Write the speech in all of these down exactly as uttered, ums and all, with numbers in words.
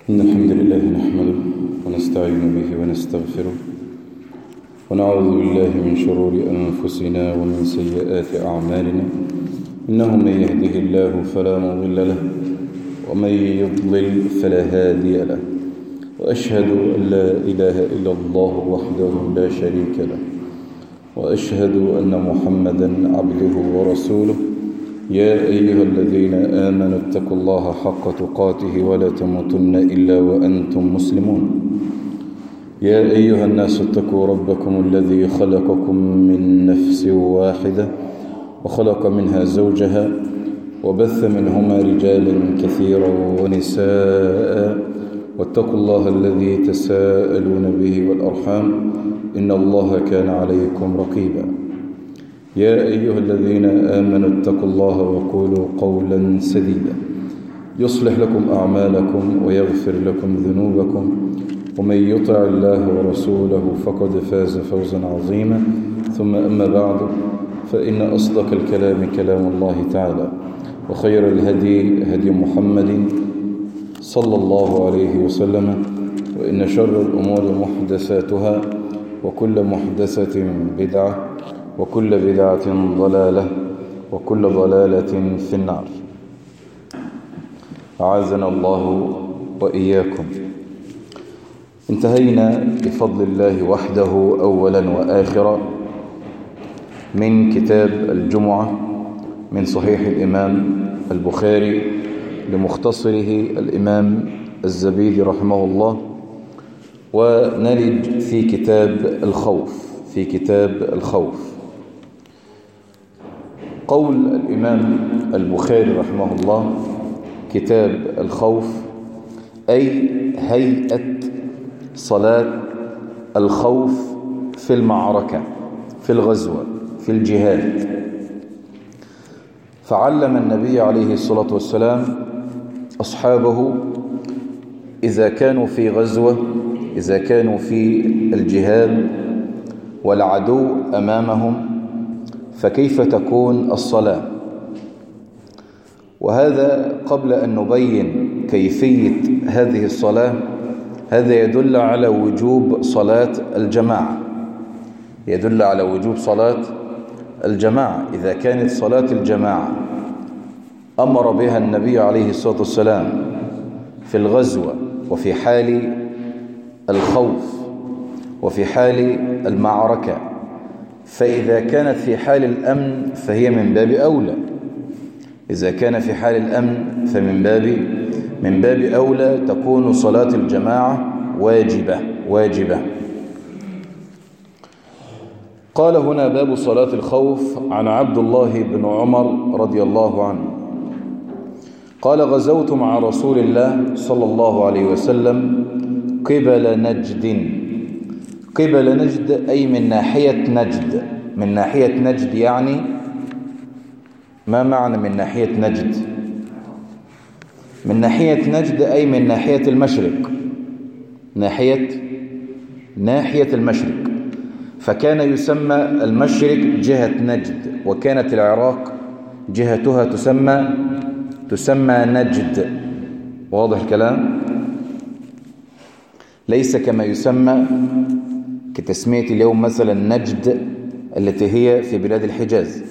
إن الحمد لله نحمده ونستعين به ونستغفره ونعوذ بالله من شرور أنفسنا ومن سيئات أعمالنا. إنه من يهده الله فلا مضل له ومن يضلل فلا هادي له، وأشهد أن لا إله إلا الله وحده لا شريك له، وأشهد أن محمدا عبده ورسوله. يا أيها الذين آمنوا اتقوا الله حق تقاته ولا تموتن إلا وأنتم مسلمون. يا أيها الناس اتقوا ربكم الذي خلقكم من نفس واحدة وخلق منها زوجها وبث منهما رجالا كثيرا ونساء، واتقوا الله الذي تساءلون به والأرحام إن الله كان عليكم رقيبا. يا أيها الذين آمنوا اتقوا الله وقولوا قولا سديدا يصلح لكم أعمالكم ويغفر لكم ذنوبكم، ومن يطع الله ورسوله فقد فاز فوزا عظيما. ثم أما بعد، فإن أصدق الكلام كلام الله تعالى، وخير الهدي هدي محمد صلى الله عليه وسلم، وإن شر الأمور محدثاتها، وكل محدثة بدعة، وكل بدعة ضلالة، وكل ضلالة في النار. أعاذنا الله وإياكم. انتهينا بفضل الله وحده أولا وآخرا من كتاب الجمعة من صحيح الإمام البخاري لمختصره الإمام الزبيدي رحمه الله، ونلج في كتاب الخوف في كتاب الخوف. قول الإمام البخاري رحمه الله كتاب الخوف، أي هيئة صلاة الخوف في المعركة، في الغزوة، في الجهاد. فعلم النبي عليه الصلاة والسلام أصحابه إذا كانوا في غزوة، إذا كانوا في الجهاد والعدو أمامهم، فكيف تكون الصلاة؟ وهذا قبل أن نبين كيفية هذه الصلاة، هذا يدل على وجوب صلاة الجماعة، يدل على وجوب صلاة الجماعة. إذا كانت صلاة الجماعة أمر بها النبي عليه الصلاة والسلام في الغزوة وفي حال الخوف وفي حال المعركة، فإذا كانت في حال الأمن فهي من باب أولى. إذا كان في حال الأمن فمن باب من باب أولى تكون صلاة الجماعة واجبة واجبة. قال هنا باب صلاة الخوف. عن عبد الله بن عمر رضي الله عنه قال: غزوت مع رسول الله صلى الله عليه وسلم قبل نجد. قبل نجد أي من ناحية نجد. من ناحية نجد يعني ما معنى من ناحية نجد؟ من ناحية نجد أي من ناحية المشرق، ناحية ناحية المشرق. فكان يسمى المشرق جهة نجد، وكانت العراق جهتها تسمى تسمى نجد. واضح الكلام؟ ليس كما يسمى كتسمية اليوم مثلا نجد التي هي في بلاد الحجاز.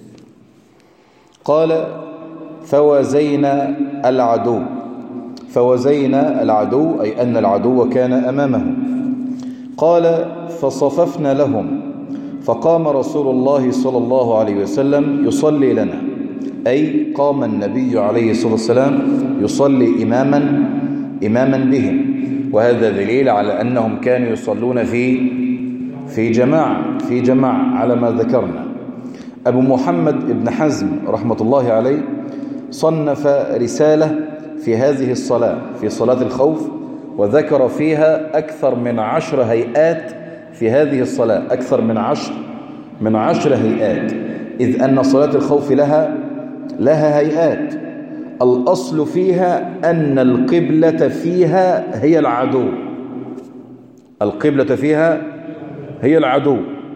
قال: فوازينا العدو. فوازينا العدو أي أن العدو كان أمامه. قال: فصففنا لهم، فقام رسول الله صلى الله عليه وسلم يصلي لنا، أي قام النبي عليه الصلاة والسلام يصلي إماما إماما بهم. وهذا دليل على أنهم كانوا يصلون في في جماعة في جماعة على ما ذكرنا. أبو محمد ابن حزم رحمة الله عليه صنف رسالة في هذه الصلاة، في صلاة الخوف، وذكر فيها أكثر من عشر هيئات في هذه الصلاة، أكثر من عشر من عشر هيئات، إذ أن صلاة الخوف لها لها هيئات. الأصل فيها أن القبلة فيها هي العدو. القبلة فيها هي العدو.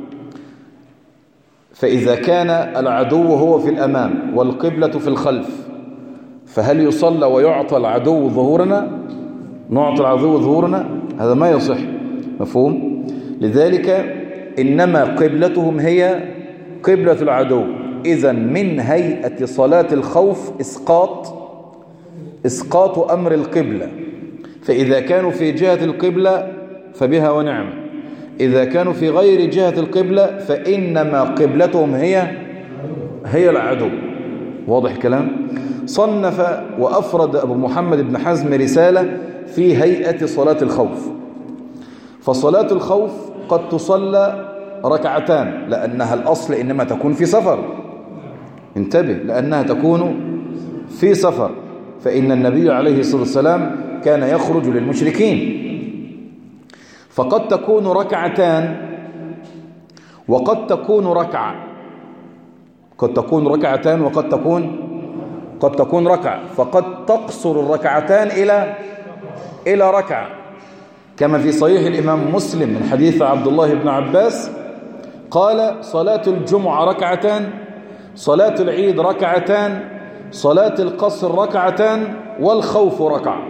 فإذا كان العدو هو في الأمام والقبلة في الخلف، فهل يصلى ويعطى العدو ظهورنا؟ نعطي العدو ظهورنا، هذا ما يصح. مفهوم؟ لذلك إنما قبلتهم هي قبلة العدو. إذن من هيئة صلاة الخوف إسقاط إسقاط أمر القبلة، فإذا كانوا في جهة القبلة فبها ونعم، إذا كانوا في غير جهة القبلة فإنما قبلتهم هي هي العدو. واضح الكلام؟ صنف وأفرد أبو محمد بن حزم رسالة في هيئة صلاة الخوف. فصلاة الخوف قد تصلى ركعتان، لأنها الأصل إنما تكون في سفر. انتبه، لأنها تكون في سفر، فإن النبي عليه الصلاة والسلام كان يخرج للمشركين، فقد تكون ركعتان وقد تكون ركعة، قد تكون ركعتان وقد تكون قد تكون ركعة، فقد تقصر الركعتان إلى إلى ركعة، كما في صحيح الإمام مسلم من حديث عبد الله بن عباس قال: صلاة الجمعة ركعتان، صلاة العيد ركعتان، صلاة القصر ركعتان، والخوف ركعة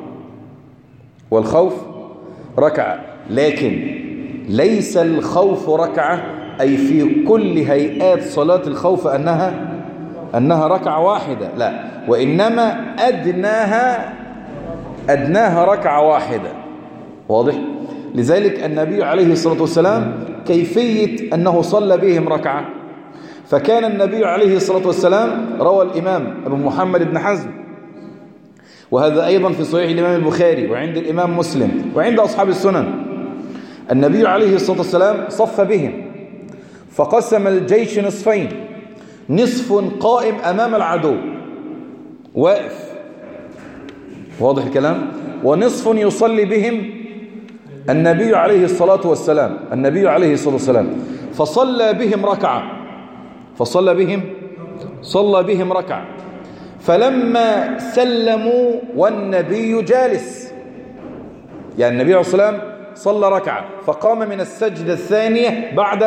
والخوف ركعة. لكن ليس الخوف ركعة أي في كل هيئات صلاة الخوف أنها أنها ركعة واحدة، لا، وإنما أدناها أدناها ركعة واحدة. واضح؟ لذلك النبي عليه الصلاة والسلام كيفية أنه صلى بهم ركعة، فكان النبي عليه الصلاة والسلام روى الإمام أبو محمد بن حزم، وهذا أيضا في صحيح الإمام البخاري وعند الإمام مسلم وعند أصحاب السنن، النبي عليه الصلاة والسلام صف بهم فقسم الجيش نصفين، نصف قائم أمام العدو واقف، واضح الكلام، ونصف يصلي بهم النبي عليه الصلاة والسلام النبي عليه الصلاة والسلام فصلى بهم ركعة فصلى بهم صلى بهم ركعة فلما سلموا والنبي جالس، يعني النبي عليه الصلاة والسلام صلى ركعة فقام من السجدة الثانية بعد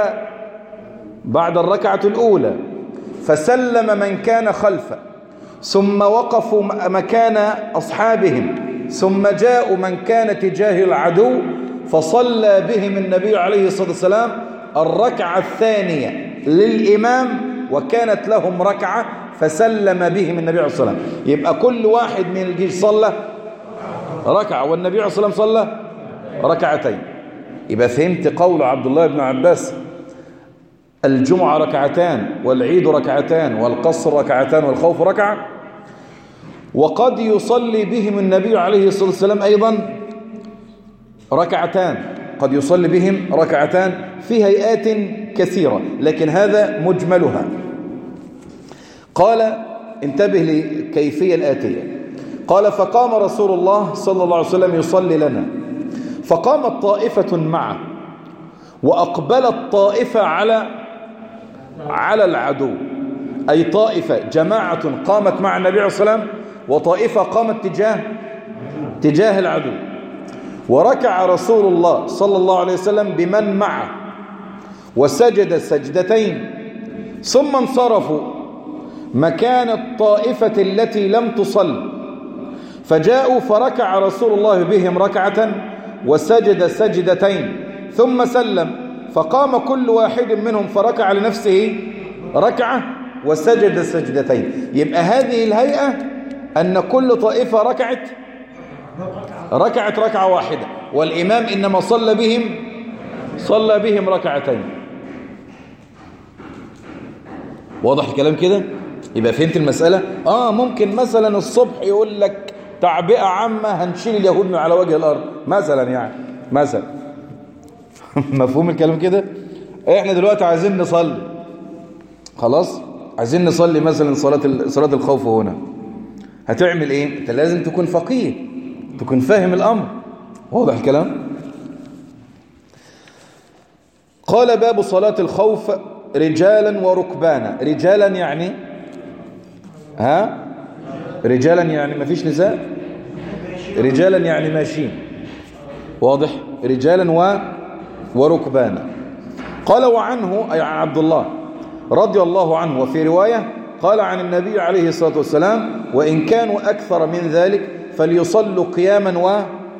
بعد الركعة الأولى، فسلم من كان خلفه، ثم وقفوا مكان أصحابهم، ثم جاءوا من كان تجاه العدو فصلى بهم النبي عليه الصلاة والسلام الركعة الثانية للإمام وكانت لهم ركعة فسلم بهم النبي عليه الصلاة والسلام. يبقى كل واحد من الجيش صلى ركعة والنبي عليه الصلاة والسلام صلى ركعتين. يبقى فهمت قول عبد الله بن عباس: الجمعة ركعتان والعيد ركعتان والقصر ركعتان والخوف ركعة. وقد يصلي بهم النبي عليه الصلاة والسلام أيضا ركعتان، قد يصلي بهم ركعتان في هيئات كثيرة، لكن هذا مجملها. قال: انتبه لكيفية الآتية. قال: فقام رسول الله صلى الله عليه وسلم يصلي لنا، فقامت طائفة معه وأقبلت طائفة على على العدو، أي طائفة جماعة قامت مع النبي عليه الصلاة والسلام وطائفة قامت تجاه تجاه العدو. وركع رسول الله صلى الله عليه وسلم بمن معه وسجد سجدتين، ثم انصرفوا مكان الطائفة التي لم تصل، فجاءوا فركع رسول الله بهم ركعة وسجد سجدتين ثم سلم، فقام كل واحد منهم فركع لنفسه ركعة وسجد سجدتين. يبقى هذه الهيئة أن كل طائفة ركعت ركعت ركعة واحدة، والإمام إنما صلى بهم صلى بهم ركعتين. واضح الكلام كده؟ يبقى فهمت المسألة؟ آه ممكن مثلا الصبح يقول لك تعبئة عامة هنشيل اليهود من على وجه الأرض مثلا، يعني مثلا مفهوم الكلام كده؟ احنا دلوقتي عايزين نصلي، خلاص عايزين نصلي مثلا صلاة صلاة الخوف هنا، هتعمل ايه؟ انت لازم تكون فقيه، تكون فاهم الأمر. واضح الكلام؟ قال: باب صلاة الخوف رجالا وركبانا. رجالا يعني ها رجالا يعني ما فيش نساء، رجالا يعني ماشيين. واضح؟ رجالا و وركبانا. قال: وعنه أي عن عبد الله رضي الله عنه، وفي رواية قال عن النبي عليه الصلاة والسلام: وإن كانوا أكثر من ذلك فليصلوا قياما و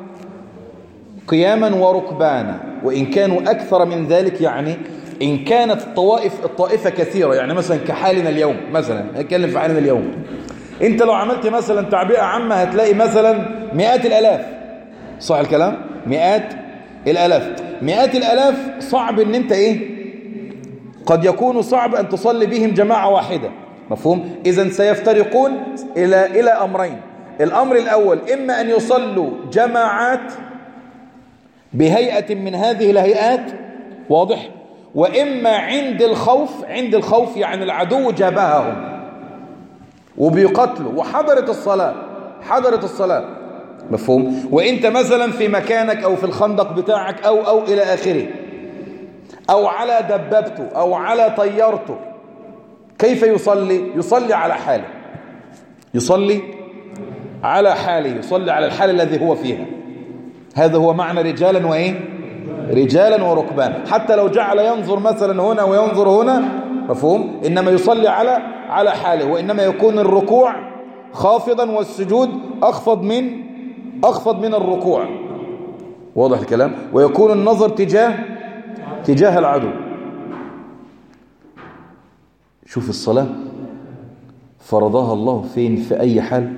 قياما وركبانا، وإن كانوا أكثر من ذلك، يعني إن كانت الطوائف الطائفة كثيرة، يعني مثلا كحالنا اليوم، مثلا نتكلم في حالنا اليوم، أنت لو عملت مثلا تعبئة عامة هتلاقي مثلا مئات الألاف، صح الكلام؟ مئات الألاف مئات الألاف صعب أن أنت إيه؟ قد يكون صعب أن تصلي بهم جماعة واحدة، مفهوم؟ إذن سيفترقون إلى إلى أمرين. الأمر الأول إما أن يصلوا جماعات بهيئة من هذه الهيئات، واضح؟ وإما عند الخوف، عند الخوف يعني العدو جابههم وبيقتلوا وحضرت الصلاة، حضرت الصلاة، مفهوم؟ وإنت مثلا في مكانك أو في الخندق بتاعك أو أو إلى آخره، أو على دبابته أو على طيارته، كيف يصلي؟ يصلي على حاله، يصلي على حاله، يصلي على الحال الذي هو فيها. هذا هو معنى رجالا وإيه؟ رجالا وركبانا. حتى لو جعل ينظر مثلا هنا وينظر هنا، مفهوم؟ إنما يصلي على على حاله، وإنما يكون الركوع خافضا والسجود أخفض من أخفض من الركوع، واضح الكلام؟ ويكون النظر تجاه تجاه العدو. شوف الصلاة فرضها الله فين؟ في أي حال؟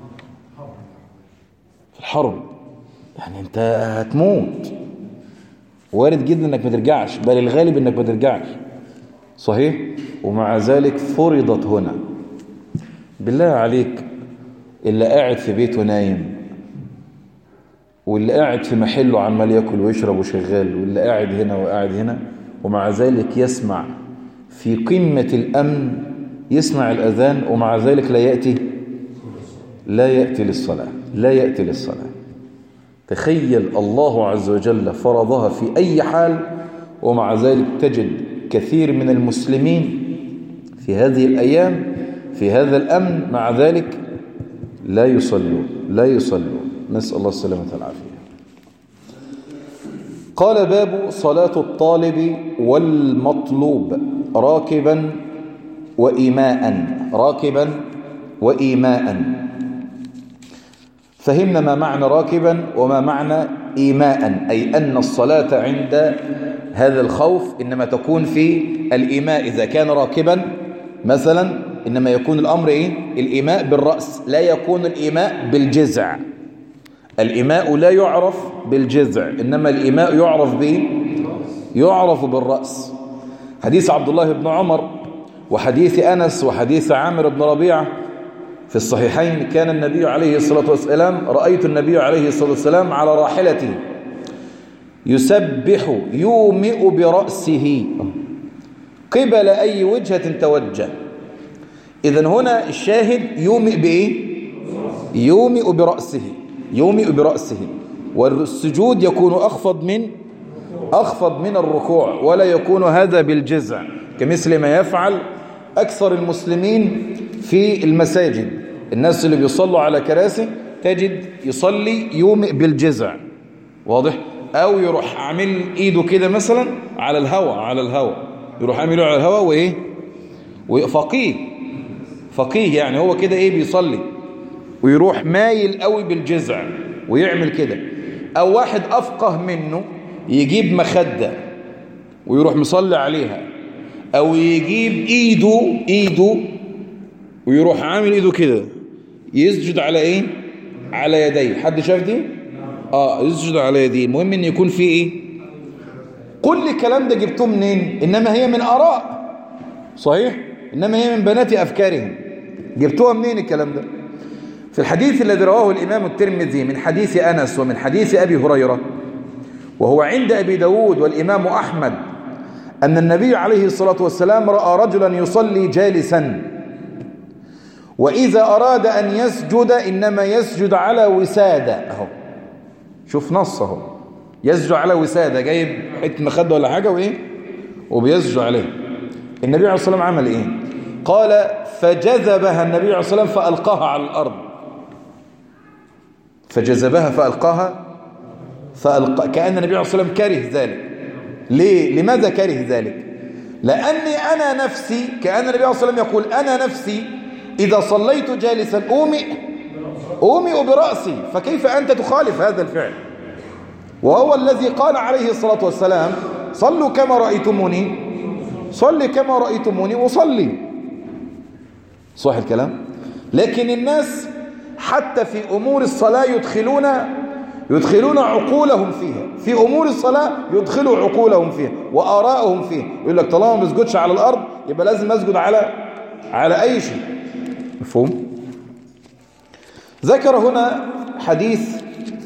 في الحرب، يعني أنت هتموت، وارد جدا أنك ما ترجعش، بل الغالب أنك ما ترجعش، صحيح؟ ومع ذلك فرضت هنا. بالله عليك، اللي قاعد في بيته نايم، واللي قاعد في محله عمال ياكل ويشرب وشغال، واللي قاعد هنا وقاعد هنا، ومع ذلك يسمع في قمة الأمن، يسمع الأذان، ومع ذلك لا يأتي لا يأتي للصلاة، لا يأتي للصلاة. تخيل، الله عز وجل فرضها في أي حال، ومع ذلك تجد كثير من المسلمين في هذه الأيام في هذا الأمن، مع ذلك لا يصلون لا يصلون نسأل الله السلامة والعافية. قال: باب صلاة الطالب والمطلوب راكبا وإيماء راكبا وإيماء. فهمنا ما معنى راكبا وما معنى إيماء، أي أن الصلاة عند هذا الخوف إنما تكون في الإيماء. إذا كان راكبا مثلا إنما يكون الأمر إيه؟ الإيماء بالرأس، لا يكون الإيماء بالجذع. الإيماء لا يعرف بالجذع، إنما الإيماء يعرف به يعرف بالرأس. حديث عبد الله بن عمر وحديث أنس وحديث عامر بن ربيعة في الصحيحين: كان النبي عليه الصلاة والسلام رأيت النبي عليه الصلاة والسلام على راحلته يسبح يومئ برأسه قبل أي وجهة توجه. إذن هنا الشاهد يومئ بإيه؟ يومئ برأسه، يومئ برأسه. والسجود يكون أخفض من أخفض من الركوع، ولا يكون هذا بالجذع، كمثل ما يفعل أكثر المسلمين في المساجد. الناس اللي بيصلوا على كراسي تجد يصلي يومئ بالجذع، واضح؟ أو يروح عامل إيده كده مثلا على الهواء على الهواء يروح عامله على الهواء وإيه؟ وفقيه فقيه يعني هو كده إيه بيصلي، ويروح مايل قوي بالجذع ويعمل كده. أو واحد أفقه منه يجيب مخدة ويروح مصلي عليها، أو يجيب إيده إيده ويروح عامل إيده كده يسجد على إيه؟ على يديه. حد شاف دي؟ آه يسجد على يديه. المهم إن يكون في إيه؟ كل الكلام ده جبتوه منين؟ إنما هي من آراء، صحيح؟ إنما هي من بنات أفكارهم. جبتوها منين الكلام ده؟ في الحديث الذي رواه الإمام الترمذي من حديث أنس ومن حديث أبي هريرة، وهو عند أبي داود والإمام أحمد، أن النبي عليه الصلاة والسلام رأى رجلا يصلي جالسا، وإذا أراد أن يسجد إنما يسجد على وسادة. أهو شوف نصه، يسجد على وسادة، جايب حتة مخدة ولا حاجة وإيه وبيسجد عليه. النبي عليه الصلاة والسلام عمل إيه؟ قال: فجذبها النبي عليه الصلاة والسلام فألقاها على الأرض. فجذبها فألقاها فألقى كأن النبي عليه الصلاة والسلام كره ذلك. ليه؟ لماذا كره ذلك؟ لأني أنا نفسي، كأن النبي عليه الصلاة والسلام يقول: أنا نفسي إذا صليت جالسا أومئ أومئ برأسي، فكيف أنت تخالف هذا الفعل؟ وهو الذي قال عليه الصلاة والسلام صلوا كما رأيتموني صلي كما رأيتموني وصلي. صح الكلام؟ لكن الناس حتى في أمور الصلاة يدخلون يدخلون عقولهم فيها، في أمور الصلاة يدخلوا عقولهم فيها وآراءهم فيها. يقول لك طالما ما مسجدش على الأرض يبقى لازم أسجد على على أي شيء. مفهوم؟ ذكر هنا حديث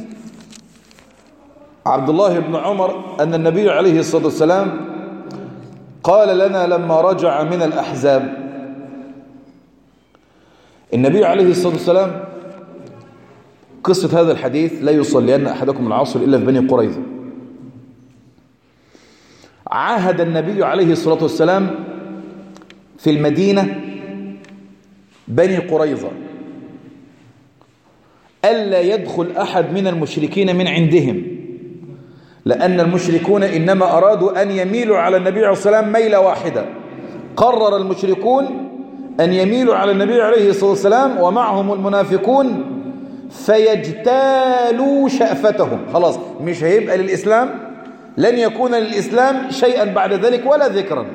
عبد الله بن عمر أن النبي عليه الصلاة والسلام قال لنا لما رجع من الأحزاب. النبي عليه الصلاة والسلام قصة هذا الحديث لا يصلين أحدكم العصر إلا في بني قريظة. عاهد النبي عليه الصلاة والسلام في المدينة بني قريظة ألا يدخل أحد من المشركين من عندهم، لأن المشركون إنما أرادوا أن يميلوا على النبي عليه الصلاة والسلام ميلة واحدة. قرر المشركون أن يميلوا على النبي عليه الصلاة والسلام ومعهم المنافقون فيجتالوا شأفتهم. خلاص مش هيبقى للإسلام، لن يكون للإسلام شيئا بعد ذلك ولا ذكرا.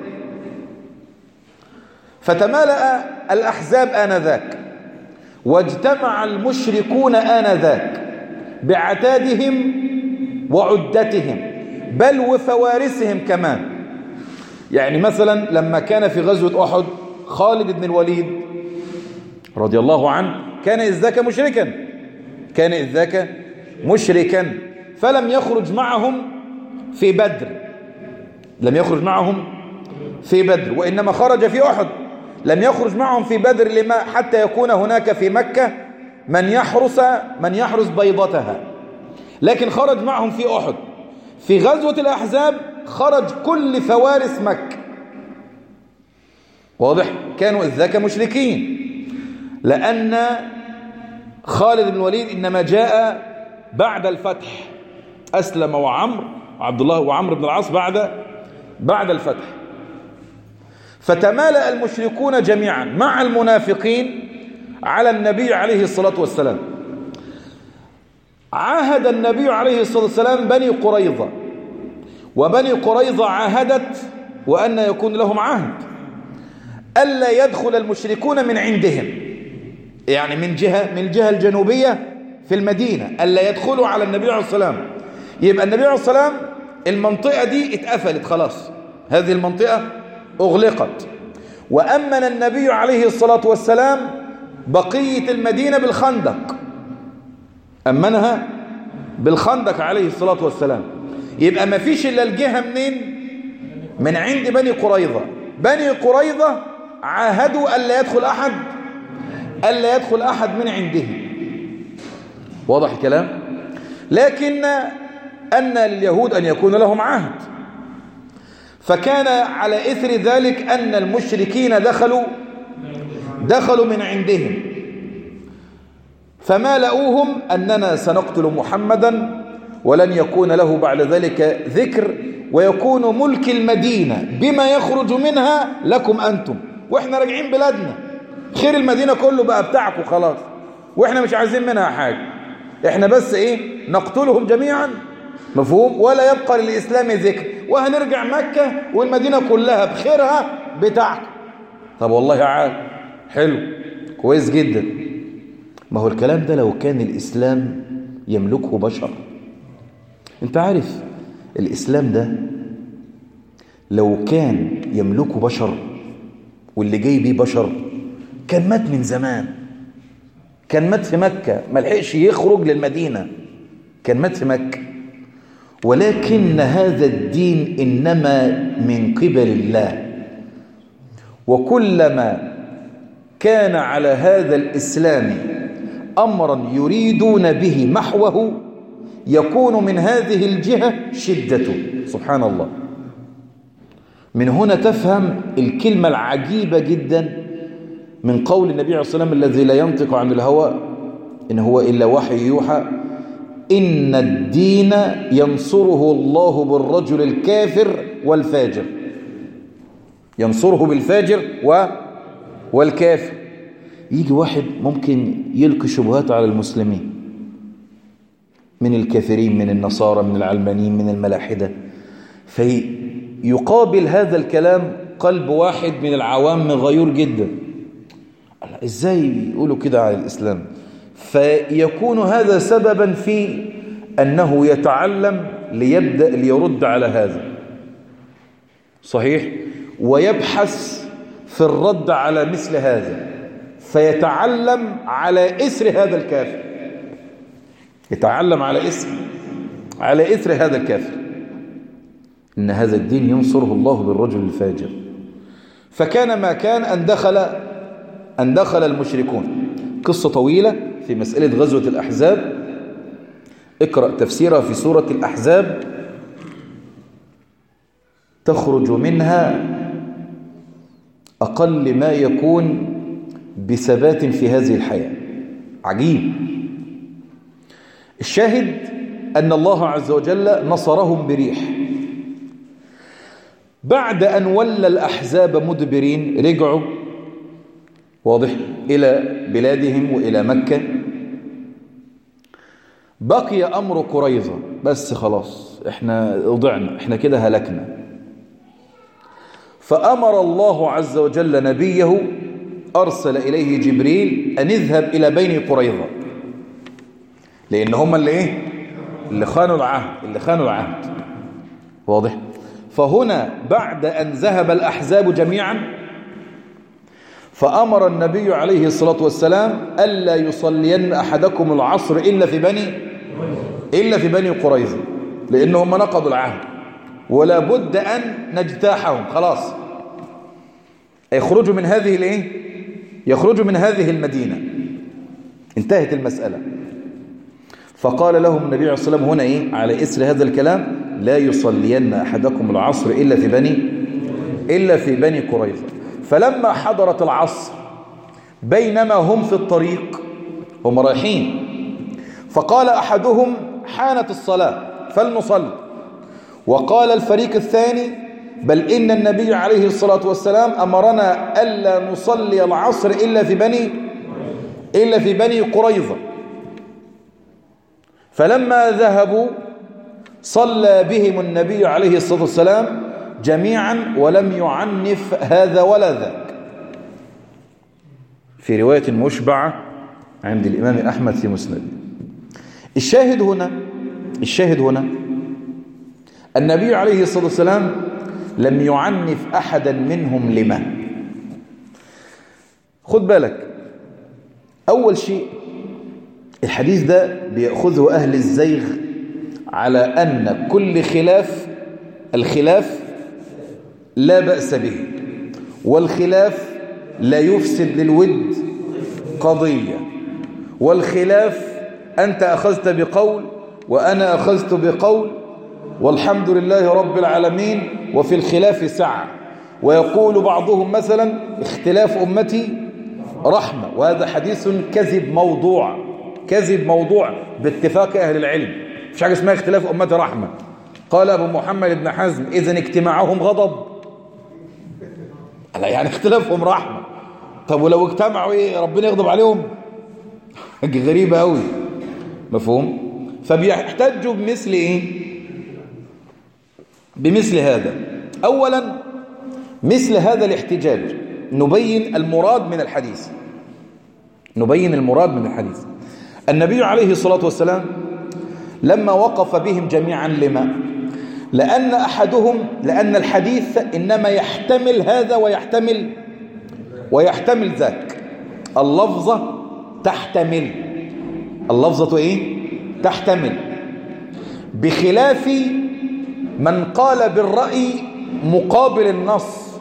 فتمالأ الأحزاب آنذاك واجتمع المشركون آنذاك بعتادهم وعدتهم بل وفوارسهم كمان. يعني مثلا لما كان في غزوة أحد خالد بن الوليد رضي الله عنه كان إذ ذاك مشركا كان إذ ذاك مشركا فلم يخرج معهم في بدر لم يخرج معهم في بدر وإنما خرج في أحد. لم يخرج معهم في بدر لما حتى يكون هناك في مكة من يحرس من يحرس بيضتها، لكن خرج معهم في أحد. في غزوة الأحزاب خرج كل فوارس مكة. واضح؟ كانوا إذ ذاك مشركين، لأن خالد بن الوليد إنما جاء بعد الفتح، أسلم وعمر وعبد الله وعمر بن العاص بعد بعد الفتح. فتمالأ المشركون جميعا مع المنافقين على النبي عليه الصلاة والسلام. عاهد النبي عليه الصلاة والسلام بني قريظة، وبني قريظة عاهدت وأن يكون لهم عهد ألا يدخل المشركون من عندهم، يعني من جهة من الجهة الجنوبية في المدينة ألا يدخلوا على النبي عليه الصلاة والسلام. يبقى النبي عليه الصلاة والسلام المنطقة دي اتقفلت خلاص، هذه المنطقة أغلقت. وأمن النبي عليه الصلاة والسلام بقية المدينة بالخندق، أمنها بالخندق عليه الصلاة والسلام. يبقى ما فيش إلا الجهة منين؟ من عند بني قريظة. بني قريظة عاهدوا ألا يدخل أحد ألا يدخل أحد من عندهم. واضح الكلام؟ لكن أن لليهود أن يكون لهم عهد، فكان على إثر ذلك أن المشركين دخلوا دخلوا من عندهم، فما لأوهم أننا سنقتل محمدا ولن يكون له بعد ذلك ذكر، ويكون ملك المدينة بما يخرج منها لكم أنتم، وإحنا راجعين بلادنا، خير المدينة كله بقى بتاعكم خلاص، وإحنا مش عايزين منها حاجة، إحنا بس إيه نقتلهم جميعا. مفهوم؟ ولا يبقى للإسلام ذكر، وهنرجع مكة والمدينة كلها بخيرها بتاعكم. طب والله عال حلو كويس جدا. ما هو الكلام ده لو كان الإسلام يملكه بشر. انت عارف الإسلام ده لو كان يملكه بشر واللي جاي بيه بشر كان مات من زمان، كان مات في مكة، ما لحقش يخرج للمدينة، كان مات في مكة. ولكن هذا الدين إنما من قبل الله، وكلما كان على هذا الإسلام أمرا يريدون به محوه يكون من هذه الجهة شدته. سبحان الله. من هنا تفهم الكلمة العجيبة جدا من قول النبي عليه الصلاة والسلام الذي لا ينطق عن الهوى إن هو إلا وحي يوحى: إن الدين ينصره الله بالرجل الكافر والفاجر. ينصره بالفاجر و... والكافر. يجي واحد ممكن يلقي شبهات على المسلمين، من الكافرين، من النصارى، من العلمانيين، من الملاحدة. فيقابل هذا الكلام قلب واحد من العوام غيور جدا، ازاي يقولوا كده على الإسلام؟ فيكون هذا سببا في أنه يتعلم ليبدأ ليرد على هذا، صحيح، ويبحث في الرد على مثل هذا، فيتعلم على إثر هذا الكافر، يتعلم على إثر على إثر هذا الكافر. إن هذا الدين ينصره الله بالرجل الفاجر. فكان ما كان أن دخل أن دخل المشركون. قصة طويلة في مسألة غزوة الأحزاب، اقرأ تفسيرها في سورة الأحزاب، تخرج منها أقل ما يكون بثبات في هذه الحياة. عجيب. الشاهد أن الله عز وجل نصرهم بريح. بعد أن ولى الأحزاب مدبرين رجعوا، واضح، إلى بلادهم وإلى مكة. بقي أمر قريظة، بس خلاص احنا ضعنا، احنا كده هلكنا. فأمر الله عز وجل نبيه، أرسل إليه جبريل أن اذهب إلى بني قريظة، لأن هم اللي إيه؟ اللي خانوا العهد، اللي خانوا العهد، واضح. فهنا بعد أن ذهب الأحزاب جميعا، فأمر النبي عليه الصلاة والسلام ألا يصلين أحدكم العصر إلا في بني إلا في بني قريظة، لأنهم نقضوا العهد ولا بد أن نجتاحهم. خلاص يخرجوا من هذه الإيه؟ يخرجوا من هذه المدينة، انتهت المسألة. فقال لهم النبي عليه الصلاة والسلام هنا إيه؟ على إثر هذا الكلام: لا يصلين أحدكم العصر إلا في بني إلا في بني قريظة. فلما حضرت العصر بينما هم في الطريق، هم رايحين، فقال أحدهم: حانت الصلاة فلنصلي. وقال الفريق الثاني: بل إن النبي عليه الصلاة والسلام أمرنا ألا نصلي العصر إلا في بني إلا في بني قريظة. فلما ذهبوا صلى بهم النبي عليه الصلاة والسلام جميعا ولم يعنف هذا ولا ذاك. في رواية مشبعة عند الإمام أحمد في مسند. الشاهد هنا الشاهد هنا النبي عليه الصلاة والسلام لم يعنف أحدا منهم. لما؟ خد بالك، أول شيء الحديث ده بيأخذه أهل الزيغ على أن كل خلاف الخلاف لا بأس به، والخلاف لا يفسد للود قضية، والخلاف أنت أخذت بقول وأنا أخذت بقول والحمد لله رب العالمين وفي الخلاف سعة. ويقول بعضهم مثلا: اختلاف أمتي رحمة، وهذا حديث كذب موضوع، كذب موضوع باتفاق أهل العلم. مفيش حاجة اسمها اختلاف أمتي رحمة. قال أبو محمد بن حزم: إذن اجتماعهم غضب. يعني اختلافهم رحمة. طب ولو اجتمعوا ايه ربنا يغضب عليهم؟ حاجة غريبة قوي. مفهوم؟ فبيحتجوا بمثل ايه؟ بمثل هذا. اولا مثل هذا الاحتجاج نبين المراد من الحديث نبين المراد من الحديث النبي عليه الصلاة والسلام لما وقف بهم جميعا، لما؟ لأن أحدهم لأن الحديث إنما يحتمل هذا ويحتمل ويحتمل ذاك. اللفظة تحتمل، اللفظة إيه؟ تحتمل، بخلاف من قال بالرأي مقابل النص.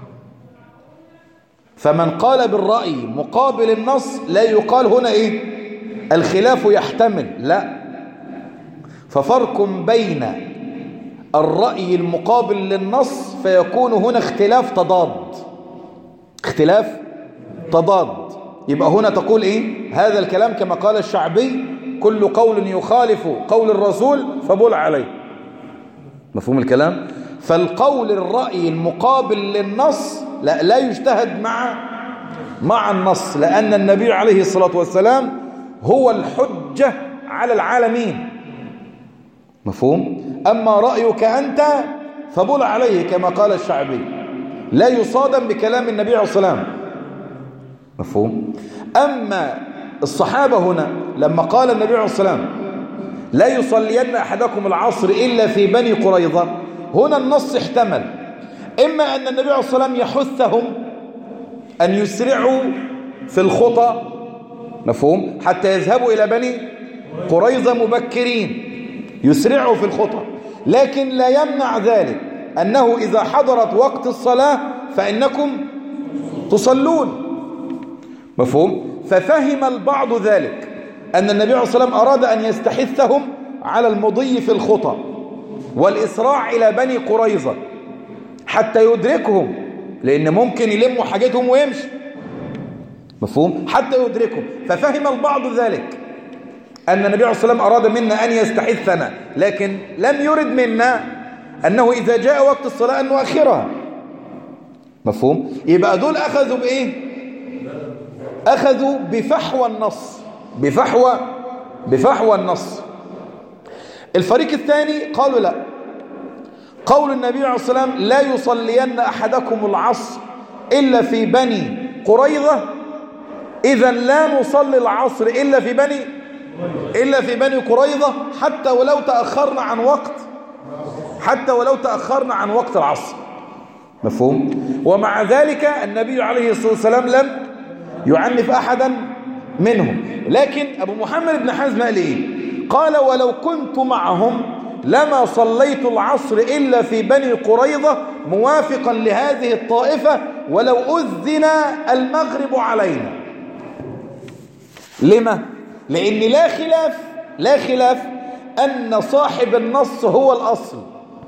فمن قال بالرأي مقابل النص لا يقال هنا إيه؟ الخلاف يحتمل، لا. ففرق بين الرأي المقابل للنص فيكون هنا اختلاف تضاد، اختلاف تضاد. يبقى هنا تقول ايه؟ هذا الكلام كما قال الشعبي: كل قول يخالف قول الرسول فبول عليه. مفهوم الكلام؟ فالقول الرأي المقابل للنص لا, لا يجتهد مع مع النص، لأن النبي عليه الصلاة والسلام هو الحجة على العالمين، مفهوم؟ أما رأيك أنت فبل عليه كما قال الشعبي، لا يصادم بكلام النبي عليه الصلاة والسلام. مفهوم؟ أما الصحابة هنا لما قال النبي عليه الصلاة والسلام لا يصلين أحدكم العصر إلا في بني قريظة، هنا النص احتمل إما أن النبي عليه الصلاة والسلام يحثهم أن يسرعوا في الخطى، مفهوم، حتى يذهبوا إلى بني قريظة مبكرين، يسرعوا في الخطى، لكن لا يمنع ذلك أنه إذا حضرت وقت الصلاة فإنكم تصلون. مفهوم؟ ففهم البعض ذلك أن النبي عليه الصلاة والسلام أراد أن يستحثهم على المضي في الخطى والإسراع إلى بني قريظة حتى يدركهم، لأن ممكن يلموا حاجتهم ويمشي. مفهوم؟ حتى يدركهم. ففهم البعض ذلك أن النبي عليه الصلاة والسلام أراد منا أن يستحثنا، لكن لم يرد منا أنه إذا جاء وقت الصلاة أن نؤخرها. مفهوم؟ يبقى دول أخذوا بإيه؟ أخذوا بفحوى النص، بفحوى بفحوى النص. الفريق الثاني قالوا لا، قول النبي عليه الصلاة والسلام لا يصلين أحدكم العصر إلا في بني قريظة، إذن لا نصلي العصر إلا في بني إلا في بني قريظة حتى ولو تأخرنا عن وقت حتى ولو تأخرنا عن وقت العصر. مفهوم؟ ومع ذلك النبي عليه الصلاة والسلام لم يعنف أحدا منهم. لكن أبو محمد بن حزم قال إيه؟ قال ولو كنت معهم لما صليت العصر إلا في بني قريظة موافقا لهذه الطائفة ولو أذن المغرب علينا. لما؟ لأن لا خلاف لا خلاف أن صاحب النص هو الأصل،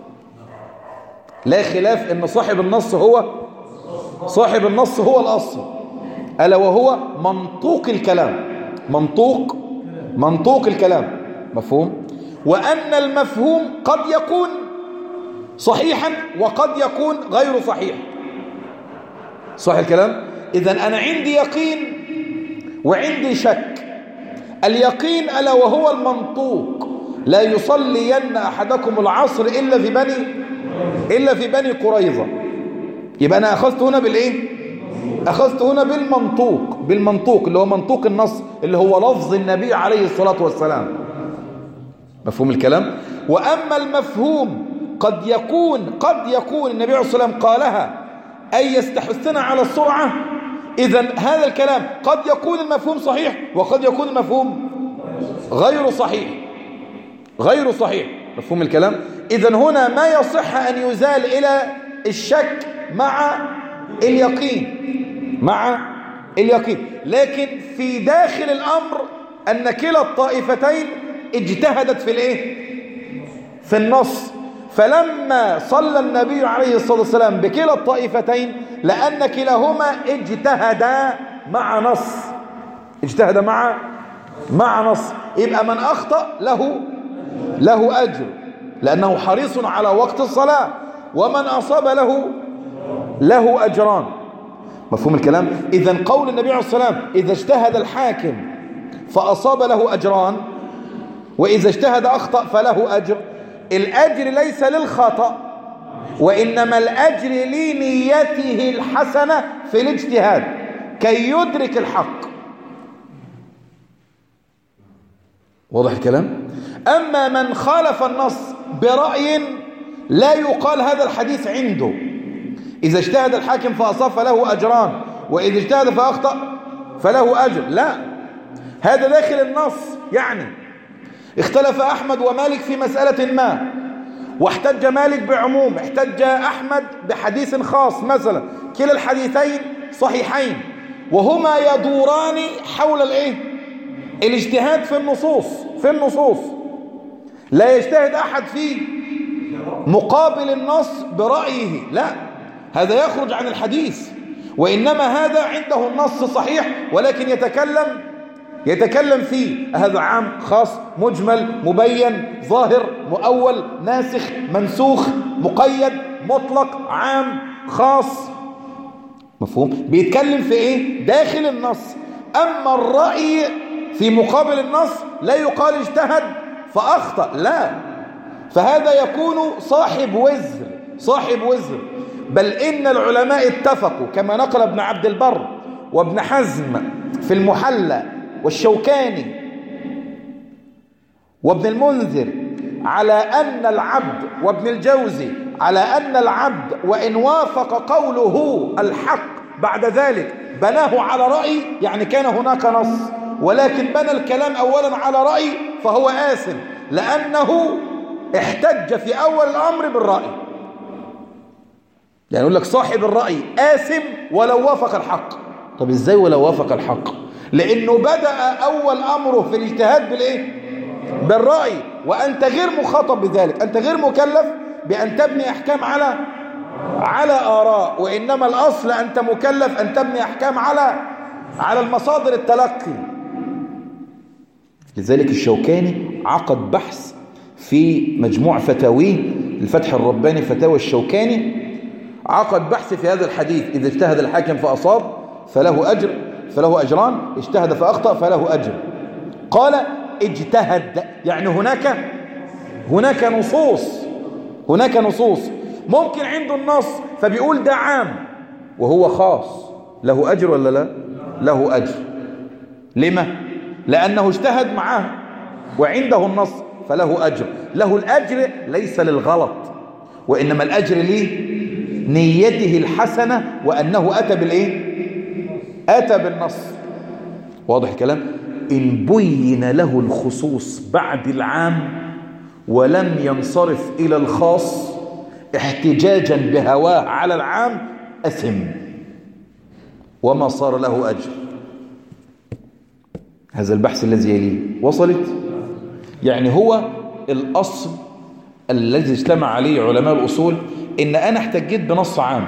لا خلاف أن صاحب النص هو صاحب النص هو الأصل، ألا وهو منطوق الكلام، منطوق منطوق الكلام. مفهوم؟ وأن المفهوم قد يكون صحيحا وقد يكون غير صحيح. صح الكلام؟ إذن أنا عندي يقين وعندي شك. اليقين ألا وهو المنطوق لا يصلين أحدكم العصر إلا في بني إلا في بني قريظة، يبقى أنا أخذت هنا بالإيه؟ أخذت هنا بالمنطوق بالمنطوق اللي هو منطوق النص اللي هو لفظ النبي عليه الصلاة والسلام. مفهوم الكلام؟ وأما المفهوم قد يكون قد يكون النبي عليه الصلاة والسلام قالها أي يستحثنا على السرعة، إذن هذا الكلام قد يكون المفهوم صحيح وقد يكون المفهوم غير صحيح غير صحيح. مفهوم الكلام؟ إذن هنا ما يصح أن يزال إلى الشك مع اليقين مع اليقين لكن في داخل الأمر أن كلا الطائفتين اجتهدت في الإيه؟ في النص. فلما صلى النبي عليه الصلاة والسلام بكلا الطائفتين لأن كلاهما اجتهدا مع نص اجتهد مع مع نص، يبقى من أخطأ له له أجر لأنه حريص على وقت الصلاة، ومن أصاب له له أجران. مفهوم الكلام؟ إذن قول النبي عليه الصلاة والسلام إذا اجتهد الحاكم فأصاب له أجران، وإذا اجتهد أخطأ فله أجر. الأجر ليس للخطأ، وإنما الأجر لنيته الحسنة في الاجتهاد كي يدرك الحق. واضح الكلام؟ أما من خالف النص برأي لا يقال هذا الحديث عنده، إذا اجتهد الحاكم فأصاب فله أجران، وإذا اجتهد فأخطأ فله أجر، لا، هذا داخل النص. يعني اختلف أحمد ومالك في مسألة ما، واحتج مالك بعموم، احتج أحمد بحديث خاص مثلا، كلا الحديثين صحيحين وهما يدوران حول الايه؟ الاجتهاد في النصوص في النصوص لا يجتهد أحد في مقابل النص برأيه، لا، هذا يخرج عن الحديث، وإنما هذا عنده النص صحيح ولكن يتكلم يتكلم فيه، هذا عام خاص مجمل مبين ظاهر مؤول ناسخ منسوخ مقيد مطلق عام خاص. مفهوم؟ بيتكلم في ايه؟ داخل النص. اما الرأي في مقابل النص لا يقال اجتهد فأخطأ، لا، فهذا يكون صاحب وزر صاحب وزر بل إن العلماء اتفقوا كما نقل ابن عبد البر وابن حزم في المحلى والشوكاني وابن المنذر على أن العبد وابن الجوزي على أن العبد وإن وافق قوله الحق بعد ذلك بناه على رأي، يعني كان هناك نص ولكن بنى الكلام أولا على رأي فهو آثم، لأنه احتج في أول الأمر بالرأي. يعني يقول لك صاحب الرأي آثم ولو وافق الحق. طب إزاي ولو وافق الحق؟ لأنه بدأ أول أمره في الاجتهاد بالإيه؟ بالرأي، وأنت غير مخاطب بذلك، أنت غير مكلف بأن تبني أحكام على على آراء، وإنما الأصل أنت مكلف أن تبني أحكام على على المصادر التلقي. لذلك الشوكاني عقد بحث في مجموع فتاويه الفتح الرباني فتاوى الشوكاني، عقد بحث في هذا الحديث: إذا اجتهد الحاكم فأصاب فله أجر فله أجران، اجتهد فأخطأ فله أجر. قال اجتهد، يعني هناك هناك نصوص هناك نصوص ممكن عنده النص فبيقول ده عام وهو خاص، له أجر ولا لا؟ له أجر. لما؟ لأنه اجتهد معاه وعنده النص فله أجر. له الأجر ليس للغلط، وإنما الأجر ليه نيته الحسنة وأنه أتى بالإيه؟ أتى بالنص. واضح الكلام؟ إن بين له الخصوص بعد العام ولم ينصرف إلى الخاص احتجاجا بهواه على العام أثم وما صار له أجر. هذا البحث الذي يليه وصلت؟ يعني هو الأصل الذي اجتمع عليه علماء الأصول إن أنا احتجيت بنص عام.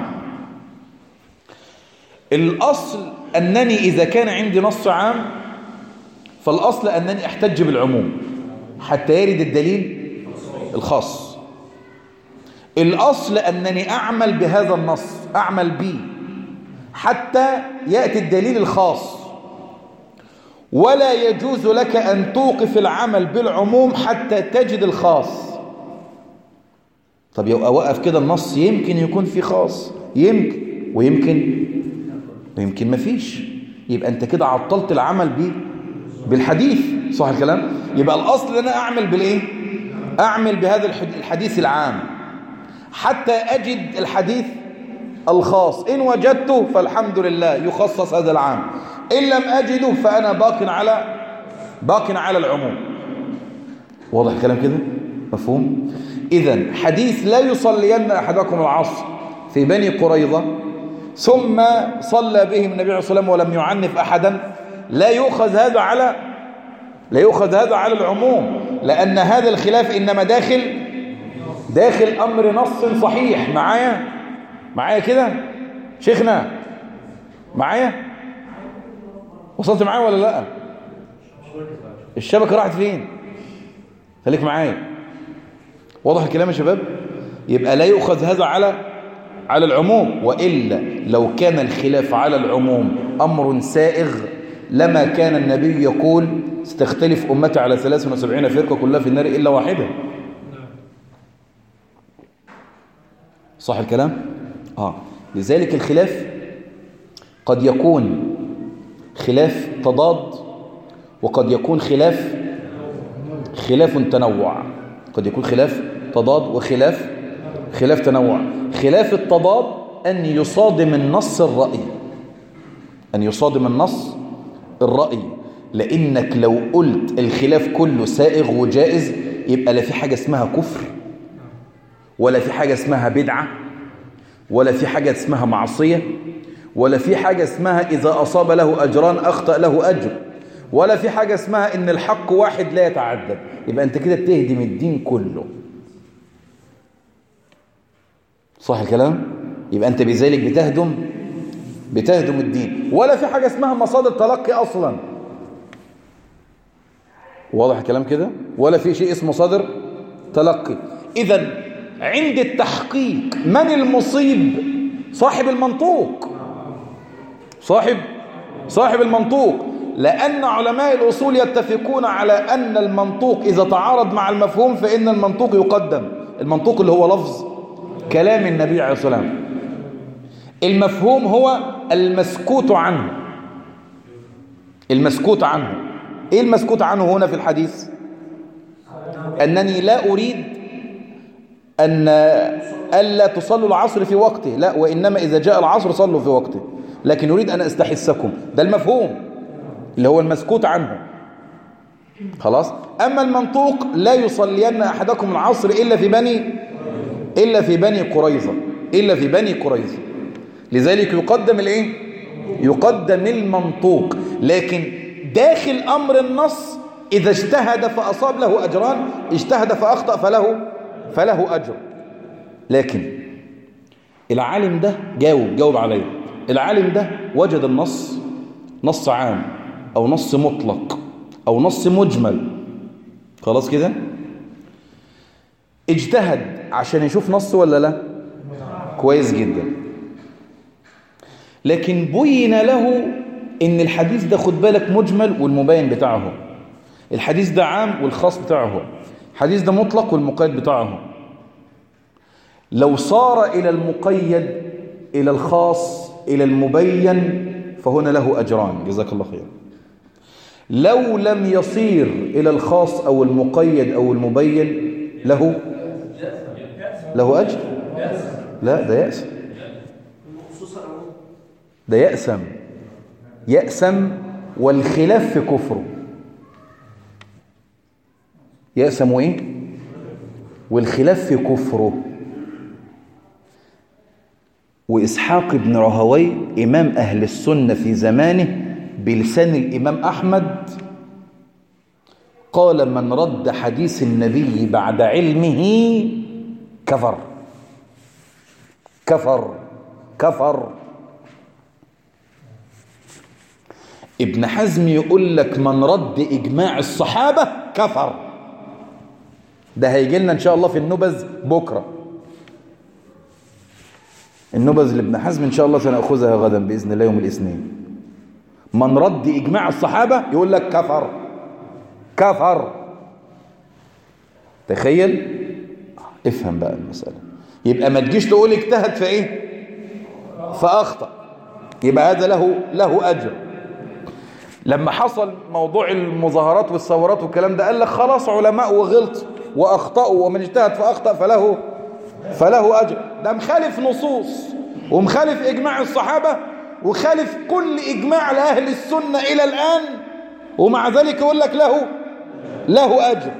الأصل أنني إذا كان عندي نص عام فالأصل أنني أحتج بالعموم حتى يرد الدليل الخاص. الأصل أنني أعمل بهذا النص، أعمل به حتى يأتي الدليل الخاص، ولا يجوز لك أن توقف العمل بالعموم حتى تجد الخاص. طب يبقى أوقف كده النص، يمكن يكون في خاص، يمكن ويمكن ويمكن ما فيش، يبقى أنت كده عطلت العمل به بالحديث. صح الكلام؟ يبقى الأصل أنا أعمل بالإيه؟ أعمل بهذا الحديث العام حتى أجد الحديث الخاص. إن وجدته فالحمد لله يخصص هذا العام، إن لم أجده فأنا باق على باق على العموم. واضح الكلام كده؟ مفهوم؟ إذن حديث لا يصلين أحدكم العصر في بني قريظة ثم صلى بهم النبي عليه الصلاة والسلام ولم يعنف أحدا، لا يؤخذ هذا على لا يؤخذ هذا على العموم، لأن هذا الخلاف إنما داخل داخل أمر نص صحيح. معايا معايا كده شيخنا؟ معايا؟ وصلت معايا ولا لا؟ الشبكة راحت فين؟ خليك معايا. واضح الكلام يا شباب؟ يبقى لا يؤخذ هذا على على العموم، وإلا لو كان الخلاف على العموم أمر سائغ لما كان النبي يقول ستختلف أمتي على ثلاث وسبعين فرقة كلها في النار إلا واحدة. صح الكلام؟ آه. لذلك الخلاف قد يكون خلاف تضاد، وقد يكون خلاف خلاف تنوع. قد يكون خلاف تضاد وخلاف خلاف تنوع. خلاف التضاد أن يصادم النص الرأي، أن يصادم النص الرأي، لأنك لو قلت الخلاف كله سائغ وجائز يبقى لا في حاجة اسمها كفر، ولا في حاجة اسمها بدعة، ولا في حاجة اسمها معصية، ولا في حاجة اسمها إذا أصاب له أجران أخطأ له أجر، ولا في حاجة اسمها إن الحق واحد لا يتعدد. يبقى أنت كده بتهدم الدين كله. صح الكلام؟ يبقى أنت بذلك بتهدم بتهدم الدين. ولا في حاجة اسمها مصادر تلقي أصلا. واضح الكلام كده؟ ولا في شيء اسمه مصادر تلقي. إذن عند التحقيق من المصيب؟ صاحب المنطوق. صاحب صاحب المنطوق. لأن علماء الأصول يتفقون على أن المنطوق إذا تعارض مع المفهوم فإن المنطوق يقدم. المنطوق اللي هو لفظ كلام النبي عليه الصلاة والسلام. المفهوم هو المسكوت عنه. المسكوت عنه إيه المسكوت عنه هنا في الحديث؟ أنني لا أريد أن ألا تصلوا العصر في وقته، لا، وإنما إذا جاء العصر صلوا في وقته، لكن أريد أن أستحسكم. ده المفهوم اللي هو المسكوت عنه. خلاص. أما المنطوق لا يصلين أحدكم العصر إلا في بني إلا في بني قريظة إلا في بني قريظة. لذلك يقدم الإيه؟ يقدم المنطوق. لكن داخل أمر النص إذا اجتهد فأصاب له أجران، اجتهد فأخطأ فله فله أجر. لكن العالم ده جاوب جاوب عليه. العالم ده وجد النص نص عام أو نص مطلق أو نص مجمل. خلاص كده، اجتهد عشان يشوف نص ولا لا؟ كويس جدا. لكن بين له ان الحديث ده خد بالك مجمل والمبين بتاعه، الحديث ده عام والخاص بتاعه، الحديث ده مطلق والمقيد بتاعه. لو صار إلى المقيد إلى الخاص إلى المبين فهنا له أجران، جزاك الله خير. لو لم يصير إلى الخاص أو المقيد أو المبين له له أجر؟ لا، ده يأسم. ده يأسم يأسم والخلاف في كفره. يأسم إيه؟ والخلاف في كفره. وإسحاق بن راهويه إمام أهل السنة في زمانه بلسان الإمام أحمد قال: من رد حديث النبي بعد علمه كفر كفر كفر. ابن حزم يقول لك من رد إجماع الصحابة كفر. ده هيجي لنا إن شاء الله في النبذ بكرة. النبذ لابن حزم إن شاء الله سنأخذها غدا بإذن الله يوم الاثنين. من رد إجماع الصحابة يقول لك كفر كفر. تخيل. افهم بقى المسألة. يبقى ما تجيش تقول اجتهد في ايه فأخطأ، يبقى هذا له له أجر. لما حصل موضوع المظاهرات والثورات والكلام ده قال لك خلاص علماء وغلط وأخطأوا، ومن اجتهد فأخطأ فله فله أجر. ده مخالف نصوص ومخالف إجماع الصحابة وخالف كل إجماع لأهل السنة إلى الآن، ومع ذلك يقول لك له له أجر.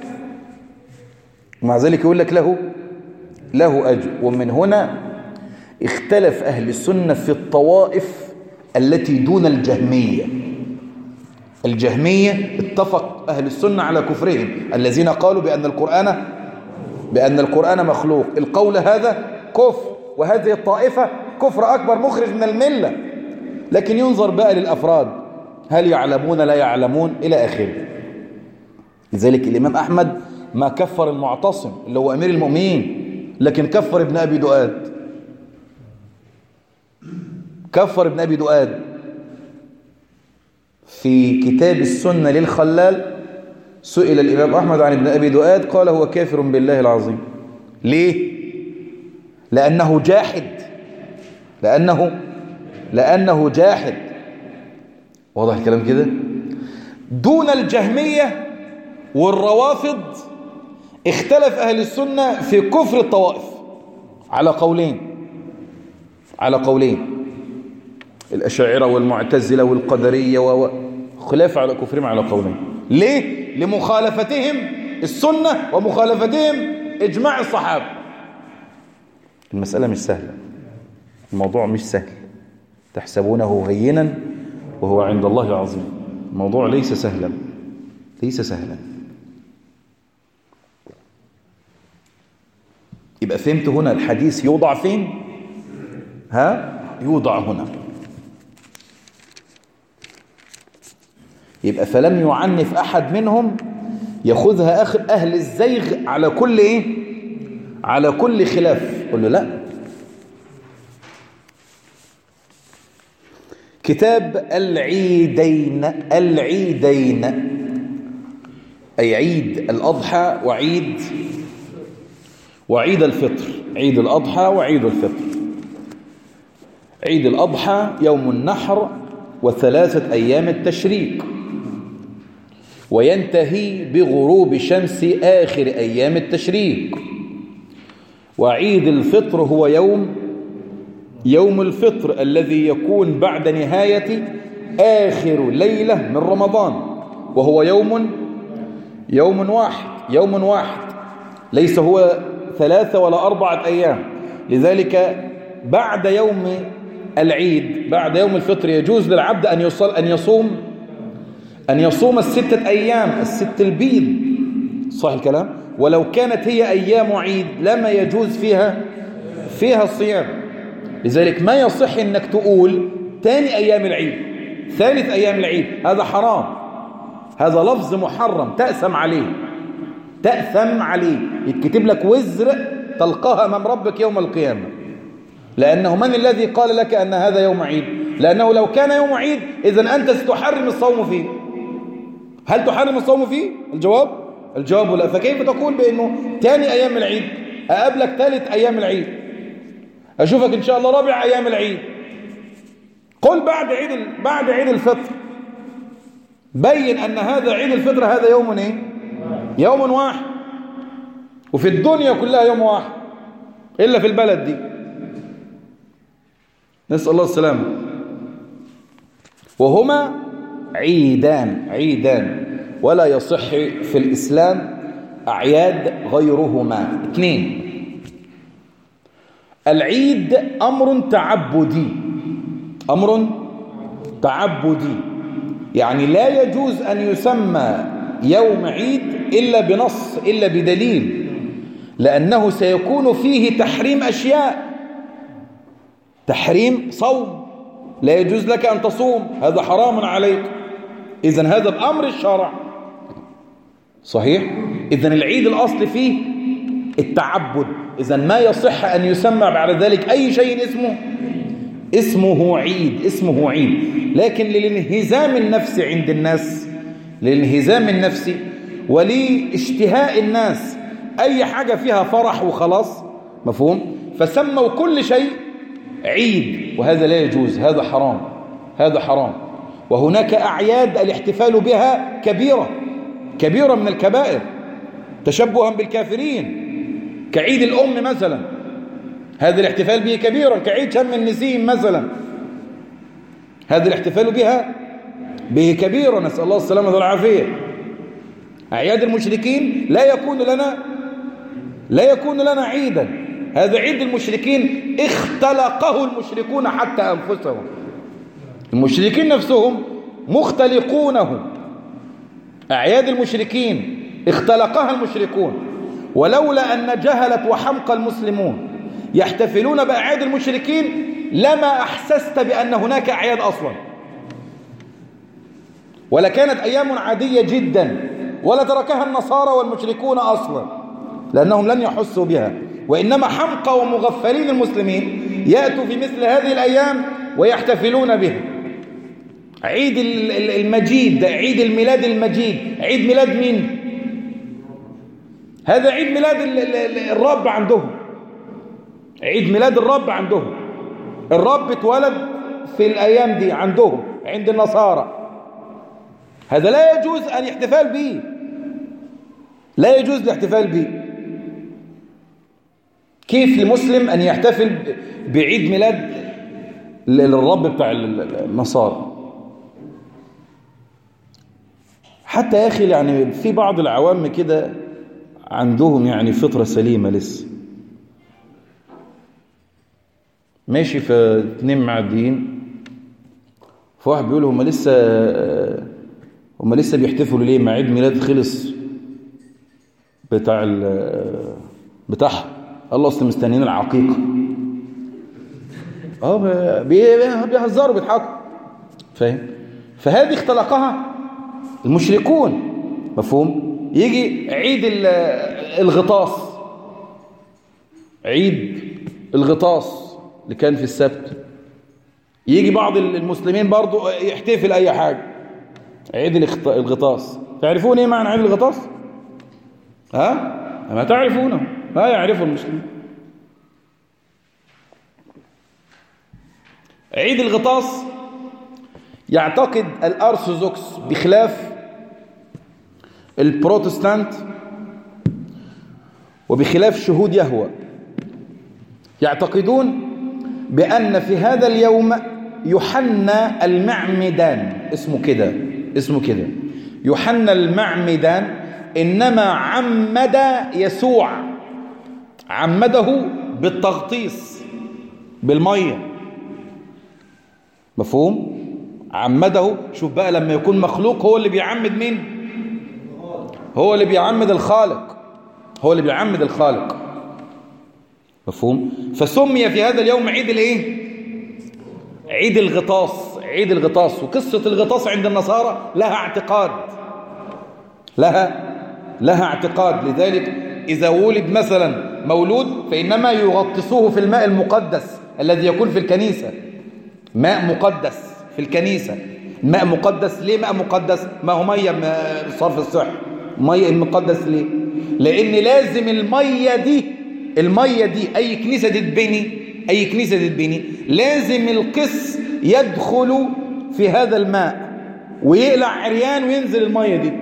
ومع ذلك يقول لك له له أجر. ومن هنا اختلف أهل السنة في الطوائف التي دون الجهمية. الجهمية اتفق أهل السنة على كفرهم، الذين قالوا بأن القرآن بأن القرآن مخلوق. القول هذا كفر، وهذه الطائفة كفر أكبر مخرج من الملة. لكن ينظر بقى للأفراد، هل يعلمون لا يعلمون إلى آخره. لذلك الإمام أحمد ما كفر المعتصم اللي هو أمير المؤمنين، لكن كفر ابن أبي دؤاد. كفر ابن أبي دؤاد في كتاب السنة للخلال. سئل الإمام أحمد عن ابن أبي دؤاد قال: هو كافر بالله العظيم. ليه؟ لأنه جاحد لأنه لأنه جاحد. واضح الكلام كده؟ دون الجهمية والروافض اختلف أهل السنة في كفر الطوائف على قولين على قولين الأشاعرة والمعتزلة والقدرية وخلاف على كفرهم على قولين. ليه؟ لمخالفتهم السنة ومخالفتهم إجماع الصحابة. المسألة مش سهلة، الموضوع مش سهل. تحسبونه هينا وهو عند الله عظيم. الموضوع ليس سهلا ليس سهلا. يبقى فهمت هنا الحديث يوضع فين؟ ها؟ يوضع هنا. يبقى فلم يعنف أحد منهم يأخذها آخر أهل الزيغ على كل إيه؟ على كل خلاف. قل له لا. كتاب العيدين. العيدين أي عيد الأضحى وعيد وعيد الفطر. عيد الأضحى وعيد الفطر. عيد الأضحى يوم النحر وثلاثة أيام التشريق، وينتهي بغروب شمس آخر أيام التشريق. وعيد الفطر هو يوم يوم الفطر الذي يكون بعد نهاية آخر ليلة من رمضان، وهو يوم يوم واحد يوم واحد ليس هو ثلاثة ولا أربعة أيام. لذلك بعد يوم العيد بعد يوم الفطر يجوز للعبد أن يصل أن يصوم أن يصوم الستة أيام الست البيض، صح الكلام؟ ولو كانت هي أيام عيد لما يجوز فيها فيها الصيام. لذلك ما يصح أنك تقول ثاني أيام العيد ثالث أيام العيد، هذا حرام، هذا لفظ محرم تأثم عليه تأثم عليه يتكتب لك وزر تلقاها أمام ربك يوم القيامة. لأنه من الذي قال لك أن هذا يوم عيد؟ لأنه لو كان يوم عيد إذن أنت ستحرم الصوم فيه. هل تحرم الصوم فيه؟ الجواب الجواب لا. فكيف تقول بأنه ثاني أيام العيد؟ أقابلك ثالث أيام العيد، أشوفك إن شاء الله رابع أيام العيد. قل بعد عيد بعد عيد الفطر، بين أن هذا عيد الفطر هذا يوم إيه؟ يوم واحد، وفي الدنيا كلها يوم واحد إلا في البلد دي، نسأل الله السلامة. وهما عيدان عيدان ولا يصح في الإسلام أعياد غيرهما. اثنين، العيد أمر تعبدي أمر تعبدي يعني لا يجوز أن يسمى يوم عيد إلا بنص إلا بدليل، لأنه سيكون فيه تحريم أشياء. تحريم صوم، لا يجوز لك أن تصوم، هذا حرام عليك، إذن هذا بأمر الشرع، صحيح؟ إذن العيد الأصل فيه التعبد، إذن ما يصح أن يسمى بعد ذلك أي شيء اسمه اسمه عيد اسمه عيد. لكن للانهزام النفسي عند الناس للانهزام النفسي ولاشتهاء الناس أي حاجة فيها فرح وخلاص، مفهوم؟ فسموا كل شيء عيد، وهذا لا يجوز، هذا حرام هذا حرام. وهناك أعياد الاحتفال بها كبيرة كبيرة من الكبائر تشبها بالكافرين، كعيد الأم مثلا، هذا الاحتفال به كبيرا. كعيد شم النسيم مثلا، هذا الاحتفال بها به كبيرا، نسأل الله السلامة والعافية. أعياد المشركين لا يكون لنا لا يكون لنا عيدا، هذا عيد المشركين اختلقه المشركون حتى أنفسهم، المشركين نفسهم مختلقونه. أعياد المشركين اختلقها المشركون، ولولا أن جهلت وحمق المسلمون يحتفلون بأعياد المشركين لما أحسست بأن هناك أعياد أصلا، ولا كانت أيام عادية جدا، ولا تركها النصارى والمشركون أصلا لأنهم لن يحسوا بها. وإنما حمقى ومغفلين المسلمين يأتوا في مثل هذه الأيام ويحتفلون بها. عيد المجيد، عيد الميلاد المجيد، عيد ميلاد مين؟ هذا عيد ميلاد الرب عندهم، عيد ميلاد الرب عندهم، الرب اتولد في الأيام دي عندهم عند النصارى، هذا لا يجوز أن يحتفال به، لا يجوز الاحتفال به. كيف المسلم أن يحتفل بعيد ميلاد للرب بتاع النصارى؟ حتى يا أخي يعني في بعض العوام كده عندهم يعني فطرة سليمة لسه، ماشي في اتنين معديين، فواحد بيقول هم لسه هم لسه بيحتفلوا ليه مع عيد ميلاد خلص بتاع بتاعهم؟ الله اصلا مستنيين العقيقة. اه بيهزروا بيضحكوا، فاهم؟ فهذه اختلقها المشركون، مفهوم؟ يجي عيد الغطاس، عيد الغطاس اللي كان في السبت، يجي بعض المسلمين برضو يحتفل أي حاجة. عيد الغطاس، تعرفون إيه معنى عيد الغطاس؟ ها؟ ما تعرفونه، ما يعرفه المسلمين. عيد الغطاس يعتقد الأرثوذكس بخلاف البروتستانت وبخلاف شهود يهوه، يعتقدون بأن في هذا اليوم يوحنا المعمدان، اسمه كده اسمه كده يوحنا المعمدان، إنما عمد يسوع، عمده بالتغطيس بالمية. مفهوم؟ عمده. شوف بقى لما يكون مخلوق هو اللي بيعمد مين؟ هو اللي بيعمد الخالق، هو اللي بيعمد الخالق. مفهوم؟ فسمي في هذا اليوم عيد الايه؟ عيد الغطاس، عيد الغطاس. وقصة الغطاس عند النصارى لها اعتقاد، لها لها اعتقاد. لذلك إذا ولد مثلا مولود فإنما يغطسوه في الماء المقدس الذي يكون في الكنيسة، ماء مقدس في الكنيسة. ماء مقدس ليه ماء مقدس؟ ما هو مية صرف الصحي، مية مقدس ليه؟ لأن لازم المية دي المية دي أي كنيسة تتبني أي كنيسة تتبني لازم القس يدخل في هذا الماء ويقلع عريان وينزل المية دي.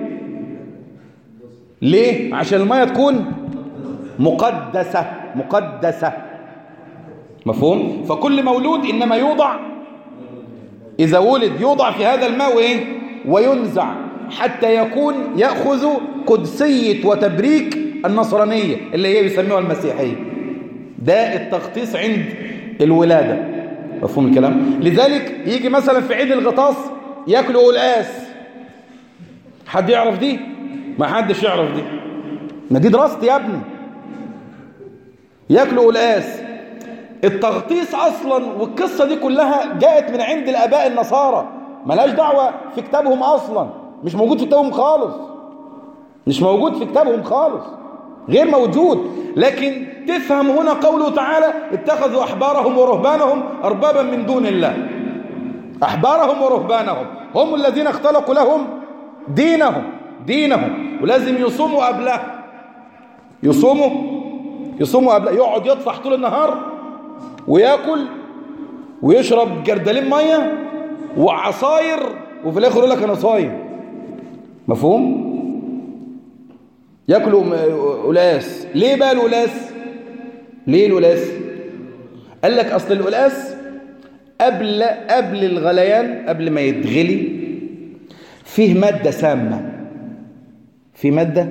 ليه؟ عشان المية تكون مقدسة مقدسة. مفهوم؟ فكل مولود إنما يوضع، إذا ولد يوضع في هذا الماء وإيه؟ وينزع حتى يكون يأخذ قدسية وتبريك النصرانية اللي هي بيسميها المسيحية. ده التغطيس عند الولادة. مفهوم الكلام؟ لذلك يجي مثلا في عيد الغطاس ياكلوا قلقاس. حد يعرف دي؟ ما حدش يعرف دي، ما دي دراستي يا ابني. ياكلوا قلقاس. التغطيس اصلا والقصه دي كلها جاءت من عند الاباء النصارى، ملهاش دعوه في كتابهم اصلا، مش موجود في كتابهم خالص، مش موجود في كتابهم خالص، غير موجود. لكن تفهم هنا قوله تعالى اتخذوا احبارهم ورهبانهم اربابا من دون الله. احبارهم ورهبانهم هم الذين اختلقوا لهم دينهم دينهم ولازم يصوموا قبله، يصوموا يصوموا قبله. يقعد يطفح طول النهار وياكل ويشرب جردلين ميه وعصاير وفي الاخر يقول لك انا صايم. مفهوم؟ ياكلوا قلاس. ليه بقى القلاس؟ ليه القلاس؟ قال لك اصل القلاس قبل قبل الغليان، قبل ما يتغلي فيه ماده سامه، في ماده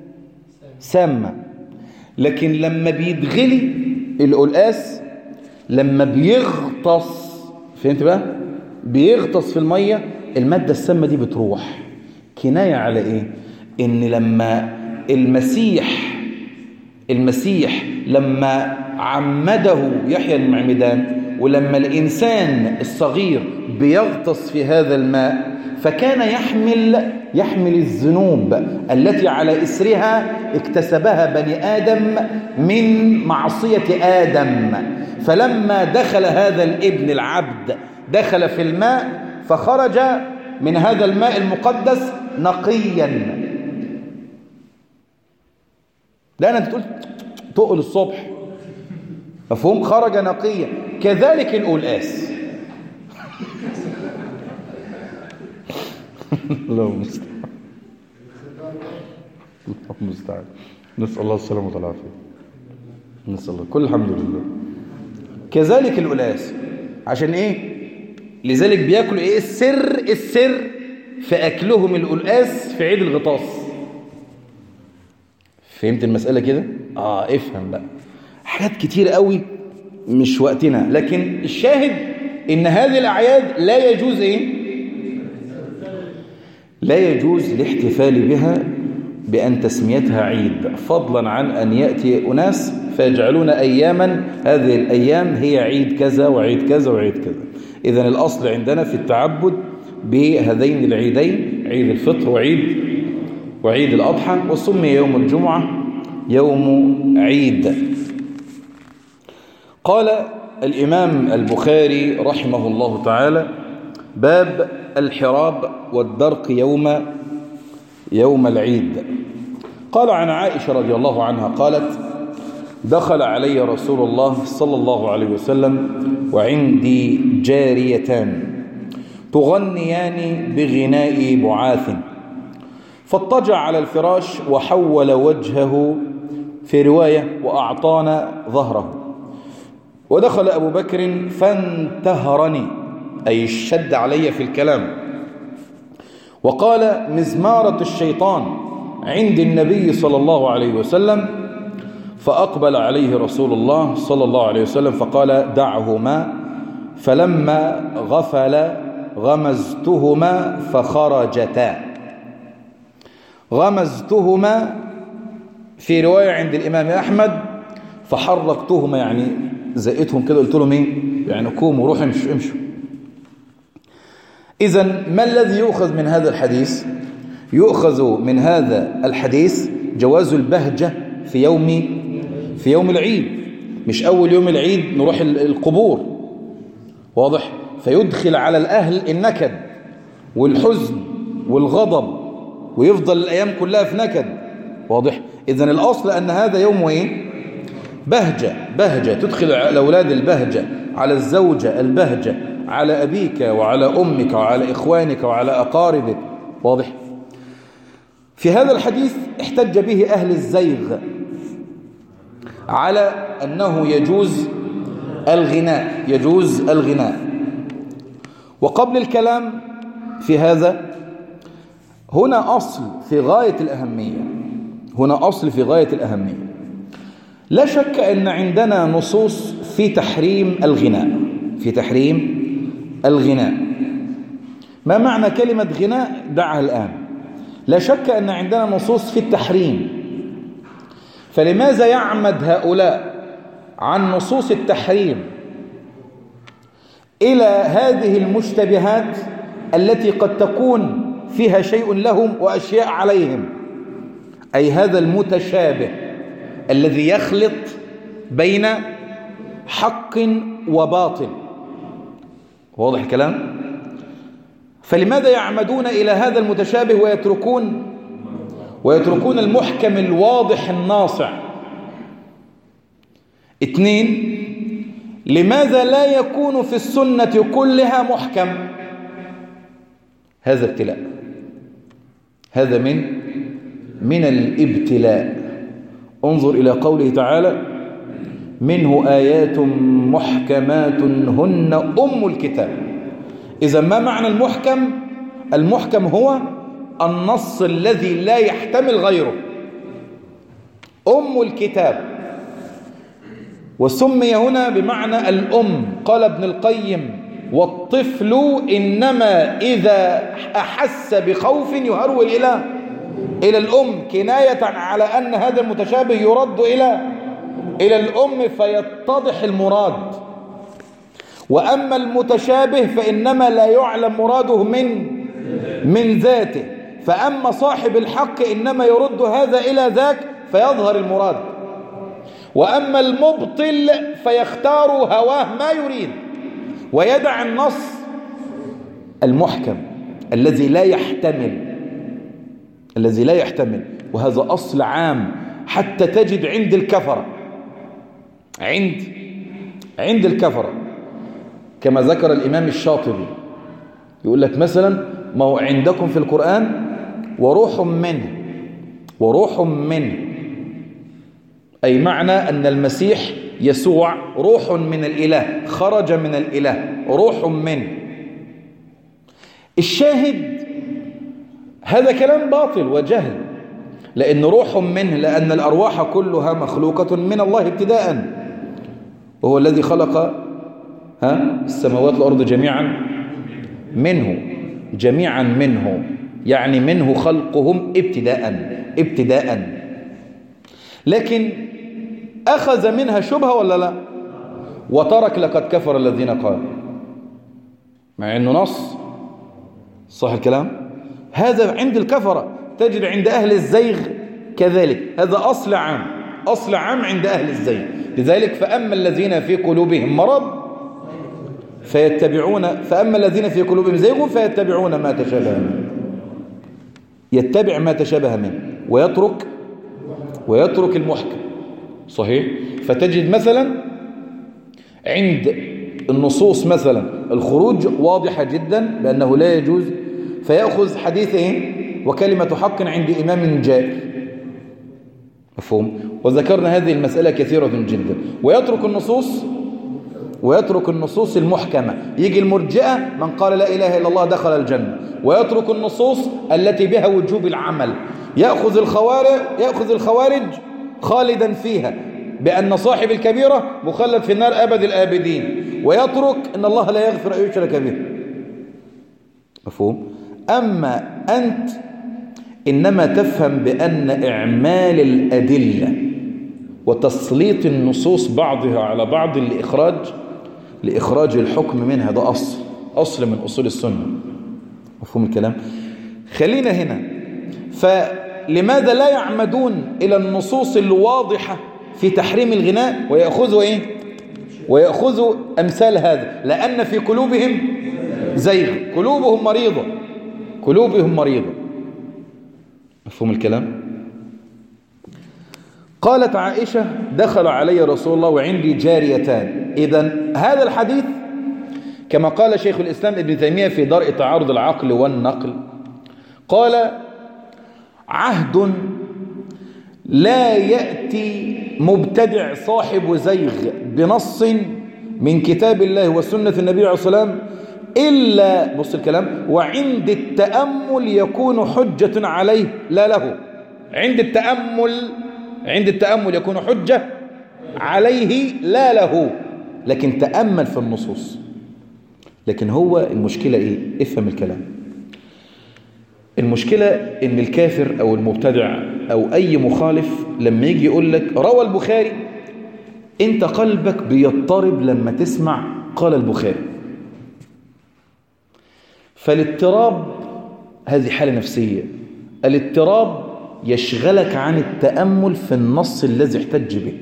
سامه. لكن لما بيتغلي القلاس، لما بيغطس، فهمت بقى؟ بيغطس في الميه الماده السامه دي بتروح. كنايه على ايه؟ ان لما المسيح المسيح لما عمده يحيى المعمدان، ولما الإنسان الصغير بيغطس في هذا الماء، فكان يحمل يحمل الذنوب التي على إثرها اكتسبها بني آدم من معصية آدم. فلما دخل هذا الابن العبد دخل في الماء، فخرج من هذا الماء المقدس نقيا. لأن أنت تقول تقل الصبح، مفهوم؟ خرج نقيا. كذلك القلاس. الله المستعان، الله المستعان. نسأل الله السلامة والعافية، نسأل الله كل الحمد لله. كذلك القلاس. عشان ايه؟ لذلك بياكلوا ايه؟ السر السر في اكلهم القلاس في عيد الغطاس. فهمت المسألة كده؟ اه افهم بقى. حاجات كتير قوي مش وقتنا، لكن الشاهد ان هذه الاعياد لا يجوز ايه؟ لا يجوز الاحتفال بها بأن تسميتها عيد، فضلا عن أن يأتي أناس فيجعلون أياما هذه الأيام هي عيد كذا وعيد كذا وعيد كذا. إذن الأصل عندنا في التعبد بهذين العيدين، عيد الفطر وعيد وعيد الأضحى، وسمي يوم الجمعة يوم عيد. قال الإمام البخاري رحمه الله تعالى باب الحراب والدرق يوم يوم العيد. قال عن عائشة رضي الله عنها قالت: دخل علي رسول الله صلى الله عليه وسلم وعندي جاريتان تغنيان بغناء بعاث، فاضطجع على الفراش وحول وجهه في رواية وأعطانا ظهره، ودخل أبو بكر فانتهرني أي اشتد علي في الكلام، وقال: مزمارة الشيطان عند النبي صلى الله عليه وسلم. فأقبل عليه رسول الله صلى الله عليه وسلم فقال: دعهما، فلما غفل غمزتهما فخرجتا. غمزتهما في رواية عند الإمام أحمد فحركتهما، يعني زقتهم كده، قلت لهم ايه يعني قوموا روحوا امشوا امشوا. إذن ما الذي يؤخذ من هذا الحديث؟ يؤخذ من هذا الحديث جواز البهجة في يوم في يوم العيد، مش أول يوم العيد نروح القبور، واضح؟ فيدخل على الأهل النكد والحزن والغضب، ويفضل الأيام كلها في نكد، واضح؟ إذن الأصل أن هذا يوم إيه؟ بهجة بهجة تدخل على الأولاد البهجة، على الزوجة البهجة، على أبيك وعلى أمك وعلى إخوانك وعلى أقاربك، واضح؟ في هذا الحديث احتج به أهل الزيغ على أنه يجوز الغناء يجوز الغناء وقبل الكلام في هذا، هنا أصل في غاية الأهمية هنا أصل في غاية الأهمية لا شك أن عندنا نصوص في تحريم الغناء في تحريم الغناء. ما معنى كلمة غناء؟ دعها الآن. لا شك أن عندنا نصوص في التحريم، فلماذا يعمد هؤلاء عن نصوص التحريم إلى هذه المشتبهات التي قد تكون فيها شيء لهم وأشياء عليهم، أي هذا المتشابه الذي يخلط بين حق وباطل، واضح الكلام؟ فلماذا يعمدون إلى هذا المتشابه ويتركون ويتركون المحكم الواضح الناصع؟ اثنين، لماذا لا يكون في السنة كلها محكم؟ هذا ابتلاء، هذا من من الابتلاء. انظر إلى قوله تعالى: منه آيات محكمات هن أم الكتاب. إذا ما معنى المحكم؟ المحكم هو النص الذي لا يحتمل غيره، أم الكتاب. وسمي هنا بمعنى الأم. قال ابن القيم: والطفل إنما إذا أحس بخوف يهرول إلى إلى الأم، كناية على أن هذا المتشابه يرد إلى إلى الأم فيتضح المراد. وأما المتشابه فإنما لا يعلم مراده من من ذاته، فأما صاحب الحق إنما يرد هذا إلى ذاك فيظهر المراد. وأما المبطل فيختار هواه ما يريد ويدع النص المحكم الذي لا يحتمل الذي لا يحتمل وهذا أصل عام حتى تجد عند الكفرة عند عند الكفرة كما ذكر الإمام الشاطبي، يقول لك مثلا: ما هو عندكم في القرآن وروح منه وروح منه، أي معنى أن المسيح يسوع روح من الإله، خرج من الإله، روح منه. الشاهد هذا كلام باطل وجهل، لأن روح منه، لأن الأرواح كلها مخلوقة من الله ابتداء، وهو الذي خلق ها السماوات والأرض جميعا منه جميعا منه يعني منه خلقهم ابتداء ابتداء لكن أخذ منها شبهة ولا لا؟ وترك لقد كفر الذين قالوا، مع أنه نص صح الكلام. هذا عند الكفرة، تجد عند أهل الزيغ كذلك. هذا أصل عام أصل عام عند أهل الزيغ، لذلك فأما الذين في قلوبهم مرض فيتبعون فأما الذين في قلوبهم زيغ فيتبعون ما تشابه منه، يتبع ما تشابه منه ويترك ويترك المحكم. صحيح. فتجد مثلا عند النصوص مثلا الخروج واضحة جدا بأنه لا يجوز، فيأخذ حديث إيه؟ وكلمة حق عند إمام جائر. مفهوم؟ وذكرنا هذه المسألة كثيرة جدا. ويترك النصوص ويترك النصوص المحكمة. يجي المرجئة من قال لا إله إلا الله دخل الجنة، ويترك النصوص التي بها وجوب العمل. يأخذ الخوارج يأخذ الخوارج خالدا فيها بأن صاحب الكبيرة مخلد في النار أبد الآبدين، ويترك أن الله لا يغفر أن يشرك به. مفهوم؟ أما أنت إنما تفهم بأن إعمال الأدلة وتسليط النصوص بعضها على بعض لإخراج لإخراج الحكم منها، ده أصل أصل من أصول السنة. مفهوم الكلام؟ خلينا هنا. فلماذا لا يعمدون إلى النصوص الواضحة في تحريم الغناء ويأخذوا إيه؟ ويأخذوا أمثال هذا؟ لأن في قلوبهم زيغ، قلوبهم مريضة قلوبهم مريضة. مفهوم الكلام؟ قالت عائشة دخل علي رسول الله وعندي جاريتان. إذن هذا الحديث كما قال شيخ الإسلام ابن تيمية في درء تعارض العقل والنقل، قال عهد لا يأتي مبتدع صاحب زيغ بنص من كتاب الله وسنة النبي عليه الصلاة والسلام إلا بص الكلام وعند التأمل يكون حجة عليه لا له. عند التأمل عند التأمل يكون حجة عليه لا له، لكن تأمل في النصوص. لكن هو المشكلة إيه؟ افهم الكلام. المشكلة إن الكافر أو المبتدع أو أي مخالف لما يجي يقول لك روى البخاري، أنت قلبك بيضطرب لما تسمع قال البخاري. فالاضطراب هذه حالة نفسية. الاضطراب يشغلك عن التأمل في النص الذي احتج به،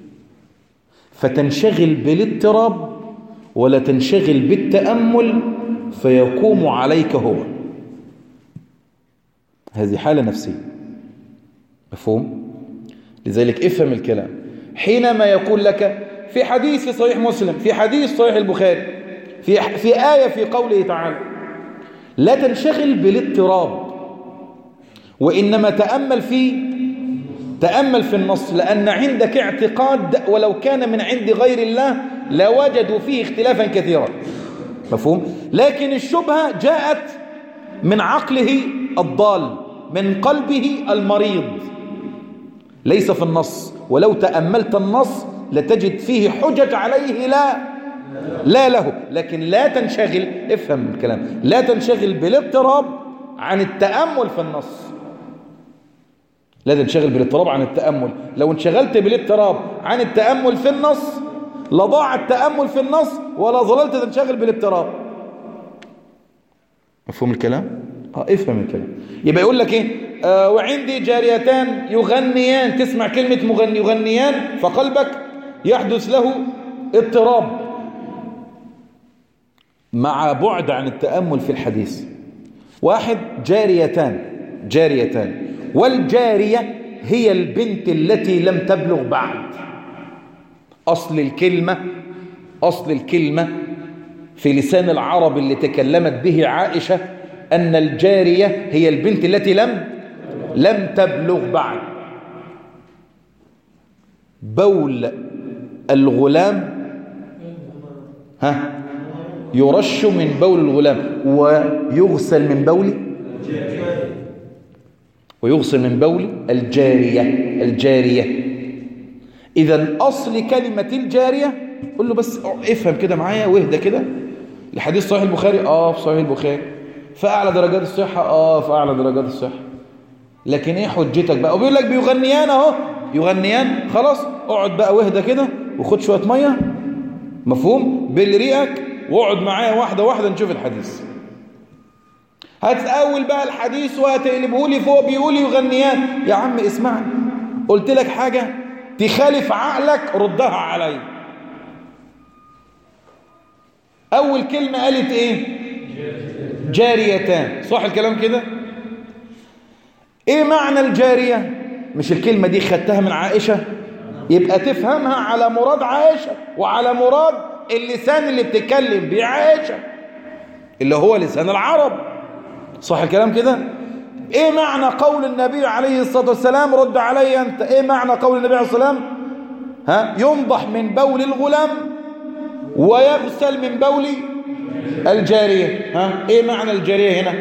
فتنشغل بالاضطراب ولا تنشغل بالتأمل فيقوم عليك هو. هذه حالة نفسية. مفهوم؟ لذلك افهم الكلام. حينما يقول لك في حديث في صحيح مسلم، في حديث صحيح البخاري، في في آية في قوله تعالى، لا تنشغل بالاضطراب، وإنما تأمل في تأمل في النص، لأن عندك اعتقاد ولو كان من عند غير الله لوجدوا فيه اختلافا كثيرا. مفهوم؟ لكن الشبهة جاءت من عقله الضال، من قلبه المريض، ليس في النص. ولو تأملت النص لتجد فيه حجج عليه لا لا له. لكن لا تنشغل، افهم الكلام، لا تنشغل بالاضطراب عن التأمل في النص. لا تنشغل بالاضطراب عن التأمل. لو انشغلت بالاضطراب عن التأمل في النص لضاع التأمل في النص ولا ظللت تنشغل بالاضطراب. مفهوم الكلام؟ اه افهم الكلام. يبقى يقول لك ايه؟ آه وعندي جاريتان يغنيان، تسمع كلمة مغني يغنيان فقلبك يحدث له اضطراب مع بعد عن التأمل في الحديث. واحد جاريتان جاريتان والجارية هي البنت التي لم تبلغ بعد. أصل الكلمة أصل الكلمة في لسان العرب اللي تكلمت به عائشة أن الجارية هي البنت التي لم لم تبلغ بعد. بول الغلام ها يرش من بول الغلام ويغسل من بول ويغسل من بول الجارية الجارية. إذن أصل كلمة الجارية، قل له بس افهم كده معايا واهدى كده. الحديث صحيح البخاري، آه في صحيح البخاري. فأعلى درجات الصحة، آه في أعلى درجات الصحة. لكن إيه حجتك بقى؟ وبيقول لك بيغنيان أهو يغنيان. خلاص اقعد بقى واهدى كده وخد شوية مية. مفهوم؟ بالريقك واقعد معايا واحدة واحدة نشوف الحديث. هتأول بقى الحديث وهتقلبه لي فوق بيقول يغنيان. يا عم اسمعني، قلت لك حاجة تخالف عقلك ردها علي. أول كلمة قالت إيه؟ جاريتان، صح الكلام كده؟ إيه معنى الجارية؟ مش الكلمة دي خدتها من عائشة؟ يبقى تفهمها على مراد عائشة وعلى مراد اللسان اللي بتتكلم بيه عائشة اللي هو لسان العرب، صح الكلام كده؟ ايه معنى قول النبي عليه الصلاة والسلام؟ رد علي انت، ايه معنى قول النبي عليه الصلاة والسلام؟ ها؟ ينضح من بول الغلام ويغسل من بول الجارية. ها؟ ايه معنى الجارية هنا؟